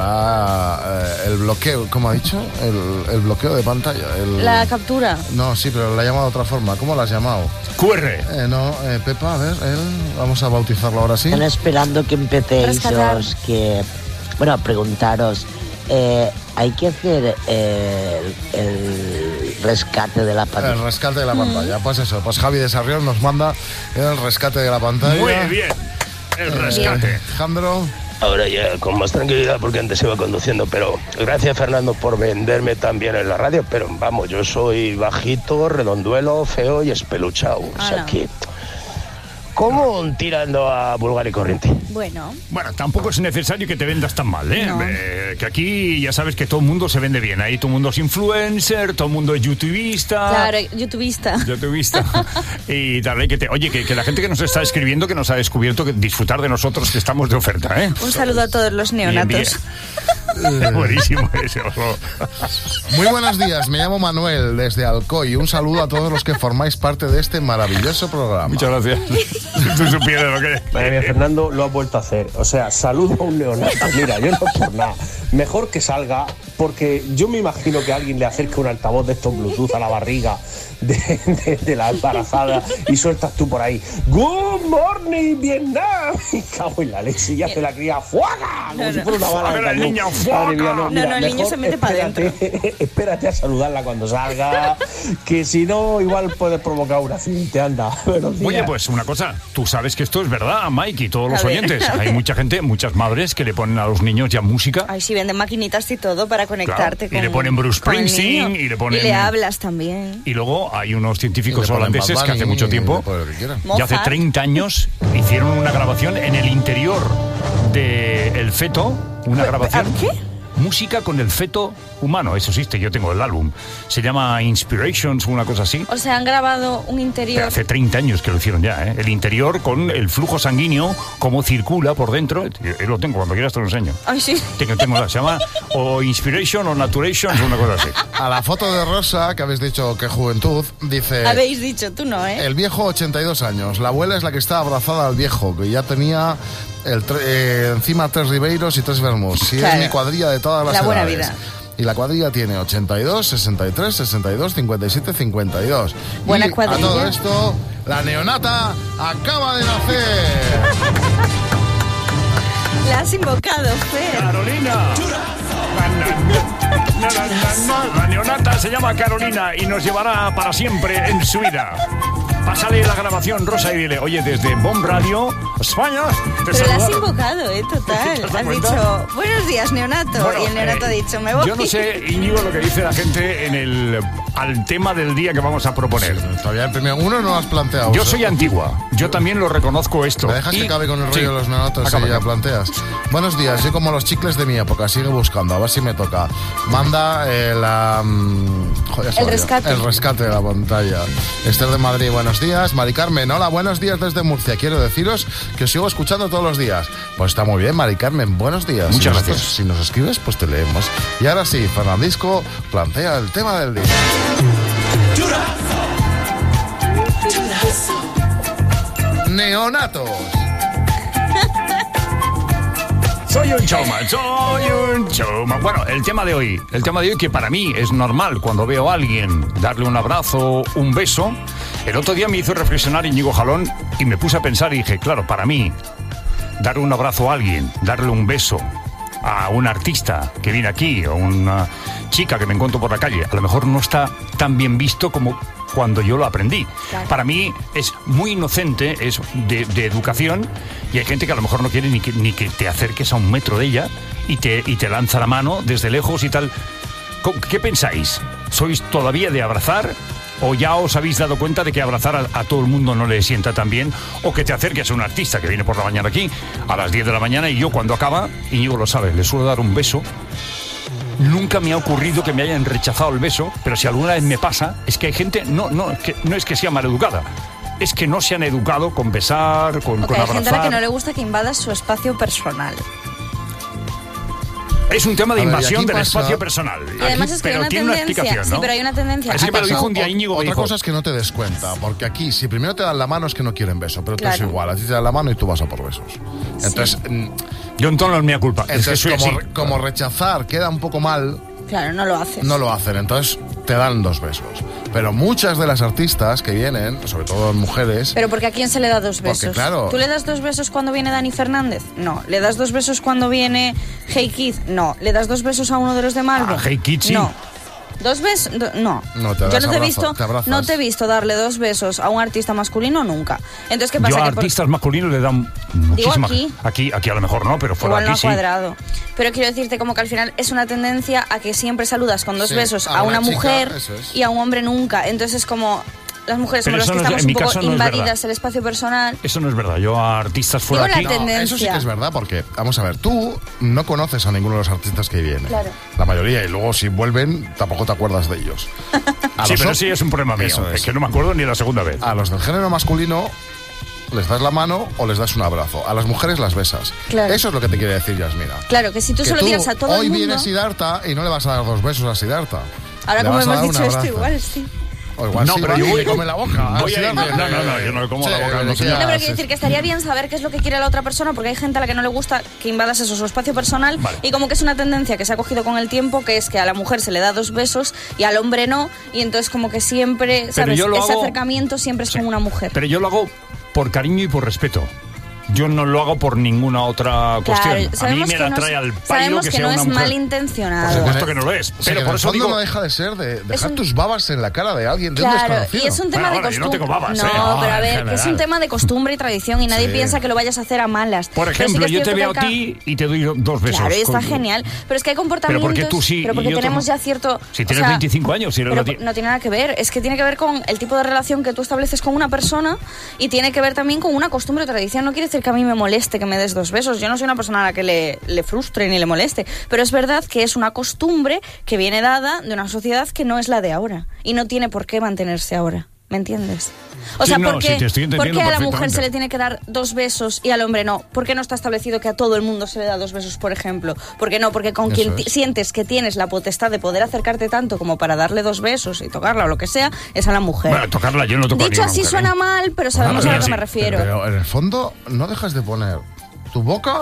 manda el bloqueo, ¿cómo ha dicho? El bloqueo de pantalla. La captura. No, sí, pero la ha llamado de otra forma. ¿Cómo la has llamado? QR. No, Pepa, a ver, vamos a bautizarlo ahora sí. Están esperando que empecéis, Rescatar. bueno, preguntaros, ¿hay que hacer el rescate de la El pantalla? rescate de la pantalla. Pues eso, pues Javi de Sarrión nos manda el rescate de la pantalla. Muy bien. El rescate. Alejandro. Ahora ya con más tranquilidad porque antes iba conduciendo, pero gracias Fernando por venderme también en la radio, pero vamos, yo soy bajito, redonduelo, feo y espeluchado, o sea Ala. que como tirando a vulgar y corriente. Bueno. Bueno, tampoco es necesario que te vendas tan mal, ¿eh? No. Que aquí ya sabes que todo el mundo se vende bien. Ahí todo el mundo es influencer, todo el mundo es youtubista. Claro, youtubista. Youtubista. Y tal, oye, que la gente que nos está escribiendo, que nos ha descubierto que disfrutar de nosotros, que estamos de oferta, ¿eh? Un saludo a todos los neonatos. Buenísimo ese oso. Muy buenos días, me llamo Manuel desde Alcoy. Un saludo a todos los que formáis parte de este maravilloso programa. Muchas gracias. Si tú supieras lo que... Madre mía, Fernando lo ha vuelto a hacer. O sea, saludo a un neonato. Mira, yo no por nada. Mejor que salga, porque yo me imagino que alguien le acerque un altavoz de estos Bluetooth a la barriga de la embarazada y sueltas tú por ahí. Good morning, Vietnam. Y cago en la leche, y ya te la cría ¡fuaga! Como si fuera una bala de A ver, el cañón. niño, Madre mía, No, mira, el niño mejor se mete para espérate, espérate a saludarla cuando salga, que si no, igual puedes provocar un accidente. Anda, buenos días. Oye, pues una cosa, tú sabes que esto es verdad, Mike, y todos los A ver, oyentes. a ver. Hay mucha gente, muchas madres que le ponen a los niños ya música. Ay, sí, venden maquinitas y todo para conectarte Claro, y con le ponen Bruce con el Springsteen, niño. y le ponen- Y le hablas también. Y luego hay unos científicos Y le ponen holandeses Bad que hace Bunny, mucho tiempo, y le ponen lo que quieran. ya hace Mozart. 30 años, hicieron una grabación en el interior del feto, una grabación. ¿Qué? Música con el feto humano, eso existe, yo tengo el álbum. Se llama Inspirations, una cosa así. O sea, han grabado un Pero interior. hace 30 años que lo hicieron ya, ¿eh? El interior con el flujo sanguíneo, cómo circula por dentro. Yo lo tengo, cuando quieras te lo enseño. Ay, sí. Tengo, se llama o Inspiration o Naturations, una cosa así. A la foto de Rosa, que habéis dicho que juventud, dice... Habéis dicho, tú no, ¿eh? El viejo 82 años. La abuela es la que está abrazada al viejo, que ya tenía encima 3 ribeiros y 3 vermús. Sí, Claro. es mi cuadrilla de todas las La buena edades. vida. y la cuadrilla tiene 82, 63, 62, 57, 52. Buena y cuadrilla. A todo esto, la neonata acaba de nacer. La has invocado, Fer. ¡Carolina! La neonata se llama Carolina y nos llevará para siempre en su vida. Pásale la grabación, Rosa, y dile, oye, desde Bomb Radio, España, te Pero la has saluda. invocado, total. ¿Te das Has cuenta? dicho, buenos días, neonato. Bueno, y el neonato ha dicho, me voy. Yo no sé, Íñigo, lo que dice la gente al tema del día que vamos a proponer. Todavía el primer uno no lo has planteado. Yo soy antigua, yo también lo reconozco esto. ¿Me dejas que acabe con el rollo Sí. de los neonatos Acaba y ya ya. planteas? Buenos días, yo como los chicles de mi época, sigue buscando, a ver si me toca. Manda El rescate. El rescate de la pantalla. Esther de Madrid, buenos días. Mari Carmen, hola, buenos días desde Murcia. Quiero deciros que os sigo escuchando todos los días. Pues está muy bien, Mari Carmen, buenos días. Muchas Si gracias. Si nos escribes, pues te leemos. Y ahora sí, Fernandisco plantea el tema del día. Neonatos. Soy un showman. Bueno, el tema de hoy que para mí es normal cuando veo a alguien darle un abrazo, un beso. El otro día me hizo reflexionar Íñigo Jalón y me puse a pensar y dije, claro, para mí, darle un abrazo a alguien, darle un beso a un artista que viene aquí o una chica que me encuentro por la calle, a lo mejor no está tan bien visto como cuando yo lo aprendí. Claro. Para mí es muy inocente, es de educación, y hay gente que a lo mejor no quiere ni que te acerques a un metro de ella y te lanza la mano desde lejos y tal. ¿Qué pensáis? ¿Sois todavía de abrazar? ¿O ya os habéis dado cuenta de que abrazar a todo el mundo no le sienta tan bien? ¿O que te acerques a un artista que viene por la mañana aquí a las 10 de la mañana y yo cuando acaba, Íñigo lo sabe, le suelo dar un beso? Nunca me ha ocurrido que me hayan rechazado el beso, pero si alguna vez me pasa, es que hay gente, no es que sea maleducada, es que no se han educado con besar, con Porque hay abrazar. gente a la que no le gusta que invadas su espacio personal. Es un tema de A ver, y invasión aquí del pasa- espacio personal. Y además es que hay pero una tiene una tendencia. explicación, ¿no? Sí, pero hay una tendencia. Así Ha me lo dijo pasado- un día Íñigo. Otra dijo, cosa es que no te des cuenta, porque aquí, si primero te dan la mano, es que no quieren beso, pero tú Claro. es igual, a ti te dan la mano y tú vas a por besos. Entonces, yo en tono es mi culpa. Es que entonces soy así. como rechazar queda un poco mal, Claro, no lo haces. no lo hacen, entonces te dan 2 besos. Pero muchas de las artistas que vienen, sobre todo mujeres, Pero porque a quién se le da 2 Porque, besos. claro. ¿Tú le das 2 besos cuando viene Dani Fernández? No. ¿Le das 2 besos cuando viene Hey Kid? No. ¿Le das 2 besos a uno de los de Malvo? A Hey Kid sí. No. 2 besos, no. No, te Yo das no te he abrazo, visto, te abrazas. no te he visto darle 2 besos a un artista masculino nunca. Entonces, ¿qué pasa? Yo a Que por- artistas masculinos le dan muchísimas. aquí. Aquí a lo mejor no, pero fuera Igual no aquí ha sí. cuadrado. Pero quiero decirte como que al final es una tendencia a que siempre saludas con 2 Sí, besos a a una una chica, mujer eso es. y a un hombre nunca. Entonces es como las mujeres Pero somos las eso que no es- estamos en mi un poco caso no es invadidas verdad. el espacio personal. Eso no es verdad. Yo a artistas fuera Digo aquí. la tendencia. eso sí que es verdad, porque, vamos a ver, tú no conoces a ninguno de los artistas que vienen. Claro. La mayoría, y luego si vuelven, tampoco te acuerdas de ellos. A Sí, los pero hom- sí es un problema mío. Eso Es que no me acuerdo ni la segunda vez. A los del género masculino les das la mano o les das un abrazo. A las mujeres las besas. Claro. Eso es lo que te quiere decir Yasmina. Claro, que si tú Que se lo dieras a todo hoy el mundo. viene Siddhartha y no le vas a dar 2 besos a Siddhartha. Ahora Le como vas a hemos dar un dicho esto, abrazo. igual sí. O igual No, sí, pero va yo y voy- le come la boca. voy a- Siddhartha. no, yo no le como la boca, no, señor. No, pero quiero decir que estaría bien saber qué es lo que quiere la otra persona, porque hay gente a la que no le gusta que invadas eso, su espacio personal, Vale. y como que es una tendencia que se ha cogido con el tiempo, que es que a la mujer se le da 2 besos y al hombre no, y entonces como que siempre, ¿sabes? yo lo Ese hago- acercamiento siempre es con una mujer. Pero yo lo hago por cariño y por respeto. Yo no lo hago por ninguna otra cuestión. A mí sabemos me que no atrae es- al payo sabemos que que sea no una es mujer. malintencionado. Por supuesto que no lo es. O sea, Pero que por en eso el fondo digo. no deja de ser de dejar un- tus babas en la cara de alguien, de un Claro, desconocido. y es un tema de Bueno, yo no costumbre. tengo babas, no, ¿eh? pero a En ver, que es un general. tema de costumbre y tradición y nadie Sí. piensa que lo vayas a hacer a malas. Por Pero sí que ejemplo, es yo te cierto veo que a ti y te doy 2 besos. Claro, y está Con- genial. Pero es que hay comportamientos. Pero porque tú sí pero porque y otros tenemos no. ya cierto. Si o tienes sea, 25 años, si pero no ti- no tiene nada que ver. Es que tiene que ver con el tipo de relación que tú estableces con una persona y tiene que ver también con una costumbre o tradición. No quiere decir que a mí me moleste que me des 2 besos. Yo no soy una persona a la que le frustre ni le moleste. Pero es verdad que es una costumbre que viene dada de una sociedad que no es la de ahora. Y no tiene por qué mantenerse ahora. ¿Me entiendes? O Sí, sea, no, ¿por sí, qué, te estoy ¿por entendiendo qué a la mujer perfectamente. se le tiene que dar 2 besos y al hombre no? ¿Por qué no está establecido que a todo el mundo se le da 2 besos, por ejemplo? ¿Por qué no? Porque con Eso quien es. sientes que tienes la potestad de poder acercarte tanto como para darle 2 besos y tocarla o lo que sea, es a la mujer. Bueno, tocarla, yo no toco a Dicho ninguna así mujer, suena ¿eh? mal, pero sabemos Bueno, a lo que sí, me refiero. Pero en el fondo no dejas de poner tu boca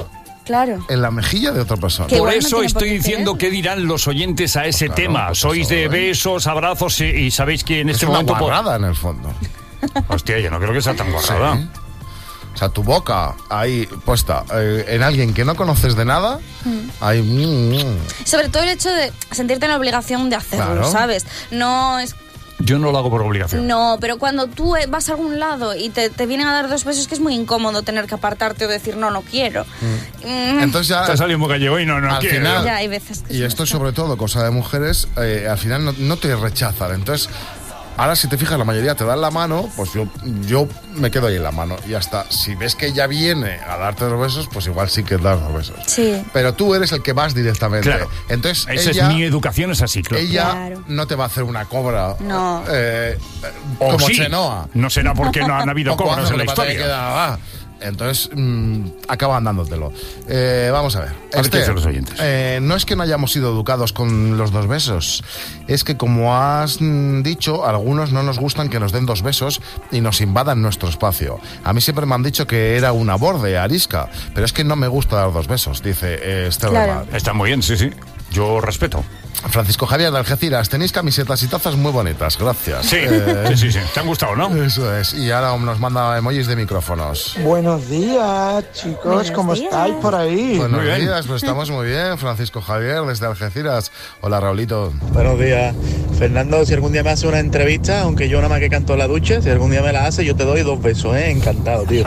Claro. en la mejilla de otra persona. Por eso estoy diciendo qué dirán los oyentes a ese tema. Sois de besos, abrazos y sabéis que en este momento... Es una guarrada en el fondo. Hostia, yo no creo que sea tan guarrada. Sí. O sea, tu boca ahí puesta en alguien que no conoces de nada, ahí... Sobre todo el hecho de sentirte en la obligación de hacerlo, Claro. ¿sabes? No es... Yo no lo hago por obligación. No, pero cuando tú vas a algún lado y te vienen a dar 2 besos, que es muy incómodo tener que apartarte o decir no quiero. Entonces ya... Te ha salido muy gallego y no al quiero. final, Ya, hay veces que y esto es sobre todo cosa de mujeres, al final no te rechazan. Entonces, ahora si te fijas, la mayoría te dan la mano, pues yo me quedo ahí en la mano y hasta si ves que ella viene a darte 2 besos, pues igual sí que das 2 besos. Sí. Pero tú eres el que vas directamente. Claro. Entonces Esa ella, es mi educación, es así, claro. ella no te va a hacer una cobra. No. O Como sí. Chenoa. No será porque no han habido O cuando cobras en la te pasa que historia. queda, entonces acaban dándotelo. Vamos a ver. A ver qué dicen los oyentes. No es que no hayamos sido educados con los 2 besos, es que como has dicho, a algunos no nos gustan que nos den 2 besos y nos invadan nuestro espacio. A mí siempre me han dicho que era una borde arisca, pero es que no me gusta dar 2 besos, dice Esther. Claro. Está muy bien, sí. Yo respeto. Francisco Javier de Algeciras, tenéis camisetas y tazas muy bonitas, gracias. Sí, sí. Te han gustado, ¿no? Eso es. Y ahora nos manda emojis de micrófonos. Buenos días, chicos, Buenos ¿cómo días. estáis por ahí? Buenos días, pues estamos muy bien. Francisco Javier desde Algeciras. Hola, Raulito. Buenos días. Fernando, si algún día me hace una entrevista, aunque yo nada más que canto en la ducha, si algún día me la hace, yo te doy 2 besos, ¿eh? Encantado, tío.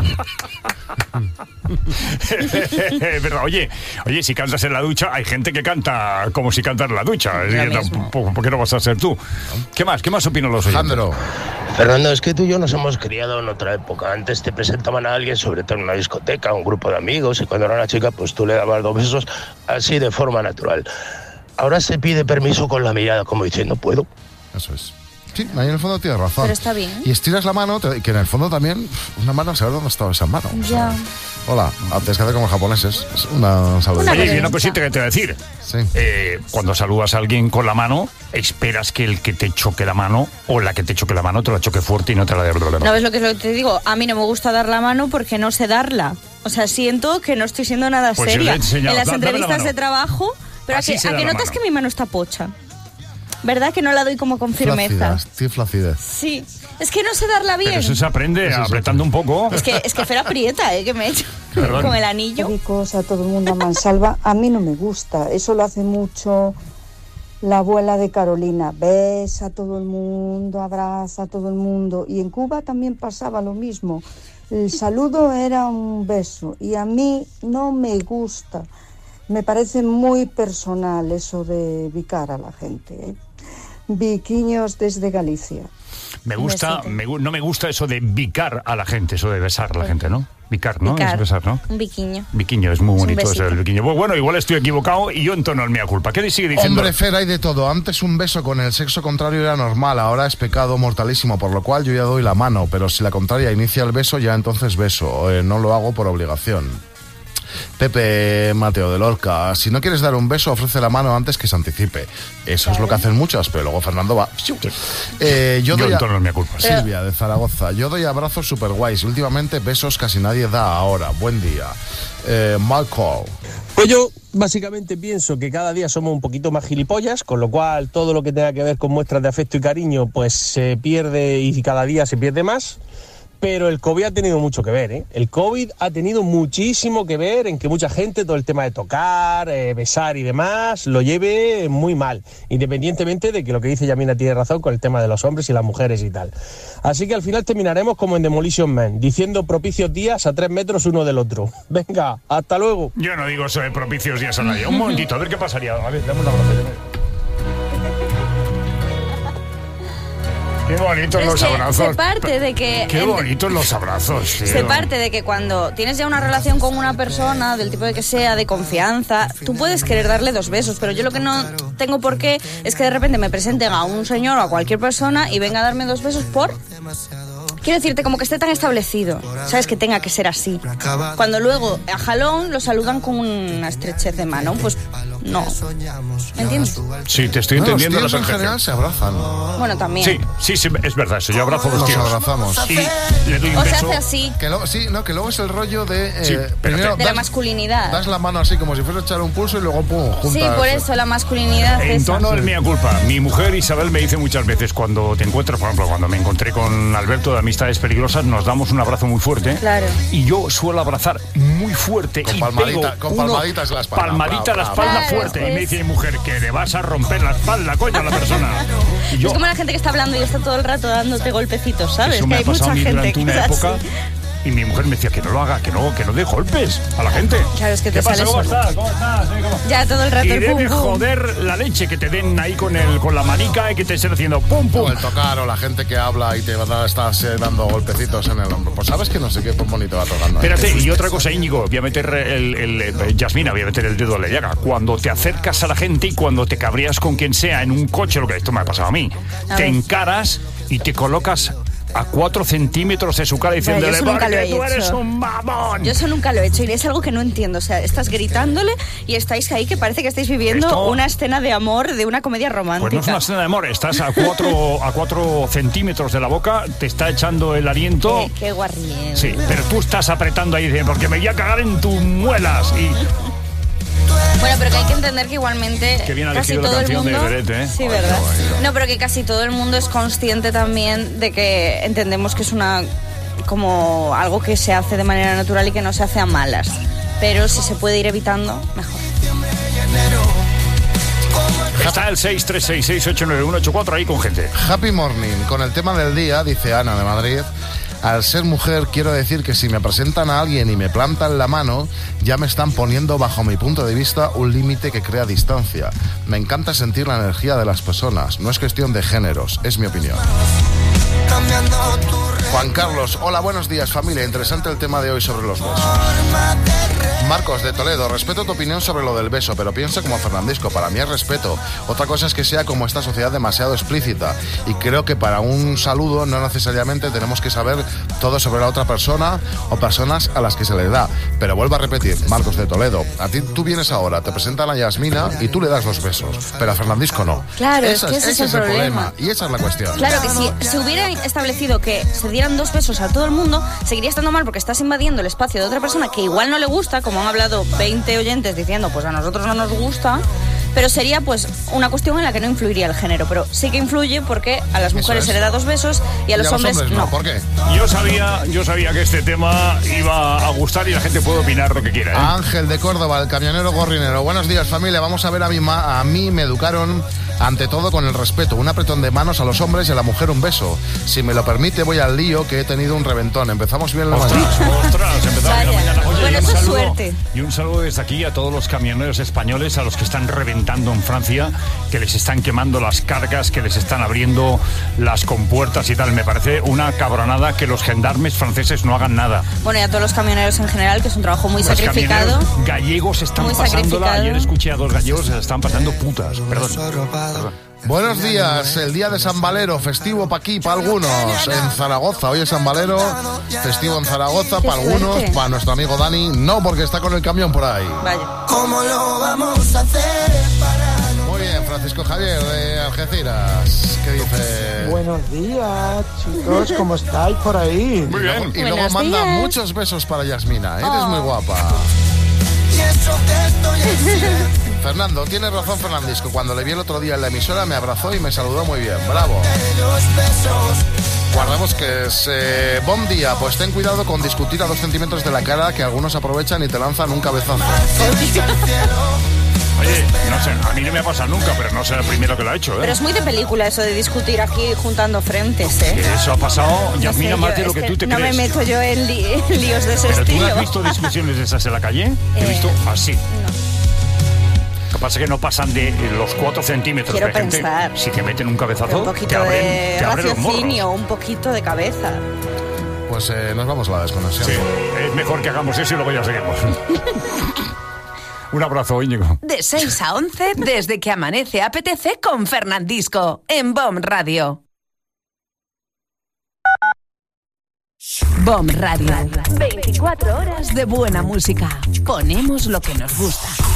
Pero oye, si cantas en la ducha, hay gente que canta como si cantara en la ducha. Así que tampoco, ¿por qué no vas a ser tú? ¿Qué más opinan los oyentes? Alejandro. Fernando, es que tú y yo nos hemos criado en otra época. Antes te presentaban a alguien, sobre todo en una discoteca, un grupo de amigos, y cuando era una chica, pues tú le dabas 2 besos así de forma natural. Ahora se pide permiso con la mirada, como diciendo, ¿puedo? Eso es. Sí, ahí en el fondo tienes razón. Pero está bien. Y estiras la mano, que en el fondo también, una mano, saber dónde estaba esa mano. O sea, Ya. hola, antes que hacer como los japoneses. Es una saludita. Oye, y una cosita que te voy a decir. Sí. Cuando saludas a alguien con la mano, esperas que el que te choque la mano o la que te choque la mano te la choque fuerte y no te la dé. ¿No ves lo que te digo? A mí no me gusta dar la mano porque no sé darla. O sea, siento que no estoy siendo nada Pues seria. yo le he enseñado. En las Dame la entrevistas mano. de trabajo, pero Así se a da que la notas mano. que mi mano está pocha. ¿Verdad que no la doy como con firmeza? Flacidez. Sí. Es que no sé darla bien. Pero eso se aprende apretando un poco. Es que Fer aprieta, que me he hecho Perdón. con el anillo. Cosa a todo el mundo a mansalva, a mí no me gusta. Eso lo hace mucho la abuela de Carolina. Besa a todo el mundo, abraza a todo el mundo. Y en Cuba también pasaba lo mismo. El saludo era un beso y a mí no me gusta. Me parece muy personal eso de bicar a la gente, ¿eh? Viquiños desde Galicia. No me gusta eso de bicar a la gente, eso de besar a la gente, ¿no? Bicar, ¿no? Bicar. Es besar, ¿no? Un biquiño. Viquiño, es muy Es un bonito eso besito. del viquiño. Bueno, igual estoy equivocado y yo entono el mea culpa. ¿Qué sigue diciendo? Hombre, Fer, hay de todo. Antes un beso con el sexo contrario era normal, ahora es pecado mortalísimo, por lo cual yo ya doy la mano, pero si la contraria inicia el beso, ya entonces beso. No lo hago por obligación. Pepe Mateo de Lorca, si no quieres dar un beso, ofrece la mano antes que se anticipe. Eso es lo que hacen muchas, pero luego Fernando va. Yo doy entono el mea culpa. Silvia de Zaragoza, yo doy abrazos super guays. Últimamente besos casi nadie da ahora. Buen día. Malcolm. Pues yo básicamente pienso que cada día somos un poquito más gilipollas, con lo cual todo lo que tenga que ver con muestras de afecto y cariño pues se pierde y cada día se pierde más. Pero el COVID ha tenido mucho que ver, ¿eh? El COVID ha tenido muchísimo que ver en que mucha gente, todo el tema de tocar, besar y demás, lo lleve muy mal, independientemente de que lo que dice Yamina tiene razón con el tema de los hombres y las mujeres y tal. Así que al final terminaremos como en Demolition Man, diciendo propicios días a 3 metros uno del otro. Venga, hasta luego. Yo no digo eso de propicios días a nadie. Un momentito, a ver qué pasaría. A ver, dame un abrazo. Qué bonitos Pero los es que abrazos. se parte de que... Qué bonitos los abrazos. Tío. Se parte de que cuando tienes ya una relación con una persona, del tipo de que sea, de confianza, tú puedes querer darle 2 besos, pero yo lo que no tengo por qué es que de repente me presenten a un señor o a cualquier persona y venga a darme 2 besos por... quiero decirte, como que esté tan establecido, ¿sabes? Que tenga que ser así. Cuando luego a jalón lo saludan con una estrechez de mano, pues no. ¿Me entiendes? Sí, te estoy entendiendo. Los tíos en general se abrazan. Bueno, también. Sí, es verdad eso. Yo abrazo a los tíos. Nos abrazamos. Y le doy un O se beso. hace así. Que luego es el rollo de... Sí, primero De la masculinidad. das la mano así como si fuese a echar un pulso y luego pum, juntas. Sí, por eso la masculinidad En es tono es mía culpa. Mi mujer Isabel me dice muchas veces cuando te encuentras, por ejemplo, cuando me encontré con Alberto de Amistades Peligrosas, nos damos un abrazo muy fuerte. Claro. Y yo suelo abrazar muy fuerte. Con y palmadita- pego con palmaditas en la espalda. Palmadita en la Bravo, espalda bravo. fuerte. Claro, Y me dice mi mujer que le vas a romper la espalda, coño, a la persona. Y yo, Es como la gente que está hablando y está todo el rato dándote golpecitos, ¿sabes? eso Que me hay ha pasado mucha a mí gente durante que una es época. así. Y mi mujer me decía que no lo haga, que no dé golpes a la gente. Claro, es que ¿Qué te pasa? sale ¿Cómo solo. estás? ¿Cómo estás? ¿Cómo? Ya todo el rato Y el debe pum, pum. joder la leche que te den ahí con la manica y que te estén haciendo pum, pum. O el tocar o la gente que habla y te estás dando golpecitos en el hombro. Pues sabes que no sé qué bonito va tocando. Espérate, y otra cosa, Íñigo, voy a meter Yasmina, voy a meter el dedo a la llaga. Cuando te acercas a la gente y cuando te cabreas con quien sea en un coche, lo que esto me ha pasado a mí, A te ver. encaras y te colocas a 4 centímetros de su cara diciéndole, Bueno, yo eso nunca lo porque he tú eres hecho. un mamón. Yo eso nunca lo he hecho y es algo que no entiendo. O sea, estás gritándole y estáis ahí que parece que estáis viviendo Esto- una escena de amor de una comedia romántica. Pues no es una escena de amor, estás a 4 centímetros de la boca, te está echando el aliento. Qué guarrién. Sí, pero tú estás apretando ahí, dice, porque me voy a cagar en tus muelas. Y Bueno, pero que hay que entender que igualmente Qué bien ha casi elegido la todo el canción de mundo... Beret, ¿eh? Sí, Ay, ¿verdad? qué bonito. No, pero que casi todo el mundo es consciente también de que entendemos que es como algo que se hace de manera natural y que no se hace a malas. Pero si se puede ir evitando, mejor. está el 636689184 ahí con gente. Happy morning. Con el tema del día, dice Ana de Madrid. Al ser mujer, quiero decir que si me presentan a alguien y me plantan la mano, ya me están poniendo, bajo mi punto de vista, un límite que crea distancia. Me encanta sentir la energía de las personas. No es cuestión de géneros, es mi opinión. Juan Carlos, hola, buenos días, familia. Interesante el tema de hoy sobre los besos. Marcos de Toledo, respeto tu opinión sobre lo del beso, pero piensa como Fernandisco, para mí es respeto. Otra cosa es que sea como esta sociedad demasiado explícita. Y creo que para un saludo no necesariamente tenemos que saber todo sobre la otra persona o personas a las que se le da. Pero vuelvo a repetir, Marcos de Toledo, a ti tú vienes ahora, te presentan a Yasmina y tú le das los besos, pero a Fernandisco no. Claro, es que ese es el problema. Y esa es la cuestión. Claro que si se hubiera establecido que se dieran 2 besos a todo el mundo, seguiría estando mal porque estás invadiendo el espacio de otra persona que igual no le gusta, como han hablado 20 oyentes diciendo, pues a nosotros no nos gusta, pero sería pues una cuestión en la que no influiría el género, pero sí que influye porque a las mujeres se le da 2 besos y a los hombres no. ¿Por qué? Yo sabía que este tema iba a gustar y la gente puede opinar lo que quiera, ¿eh? Ángel de Córdoba, el camionero gorrinero. Buenos días, familia. Vamos a ver, a mí me educaron ante todo con el respeto. Un apretón de manos a los hombres y a la mujer un beso. Si me lo permite, voy al lío, que he tenido un reventón. Empezamos bien la mañana. Ostras, empezamos bien la mañana. Oye, Bueno, y un eso es saludo- suerte. Y un saludo desde aquí a todos los camioneros españoles, a los que están reventando en Francia, que les están quemando las cargas, que les están abriendo las compuertas y tal. Me parece una cabronada que los gendarmes franceses no hagan nada. Bueno, y a todos los camioneros en general, que es un trabajo muy Los sacrificado. camioneros gallegos están Muy pasándola. sacrificado. Ayer escuché a 2 gallegos que se están pasando putas. Perdón. Buenos días, el día de San Valero, festivo para aquí, para algunos, en Zaragoza. Hoy es San Valero, festivo en Zaragoza, Qué para algunos, suerte. para nuestro amigo Dani, no, porque está con el camión por ahí. Vaya. ¿Cómo lo vamos a hacer para Muy bien, Francisco Javier de Algeciras, ¿qué dice? Buenos días, chicos, ¿cómo estáis por ahí? Muy bien. Y luego Buenos manda días. muchos besos para Yasmina, eres muy guapa. y eso que estoy haciendo? Fernando, tiene razón Fernandisco, cuando le vi el otro día en la emisora me abrazó y me saludó muy bien, bravo. Los besos. Guardamos que es buen día, pues ten cuidado con discutir a 2 centímetros de la cara, que algunos aprovechan y te lanzan un cabezazo. Oye, no sé, a mí no me ha pasado nunca, pero no será el primero que lo ha hecho, ¿eh? Pero es muy de película eso de discutir aquí juntando frentes, ¿eh? Que eso ha pasado, Yasmina, No sé, más yo de lo es que tú te no crees. me meto yo en líos de ese ¿Pero tú no estilo. has visto discusiones de esas en la calle? He visto así. Lo que pasa es que no pasan de los 4 centímetros. Quiero de gente. pensar. Si te meten un cabezazo, Pero un te poquito abren, de te abren los morros. raciocinio, un poquito de cabeza. Pues nos vamos a la desconexión. Sí, es mejor que hagamos eso y luego ya seguimos. Un abrazo, Íñigo. De 6 a 11, desde que amanece apetece con Fernandisco, en BOM Radio. BOM Radio. 24 horas de buena música. Ponemos lo que nos gusta.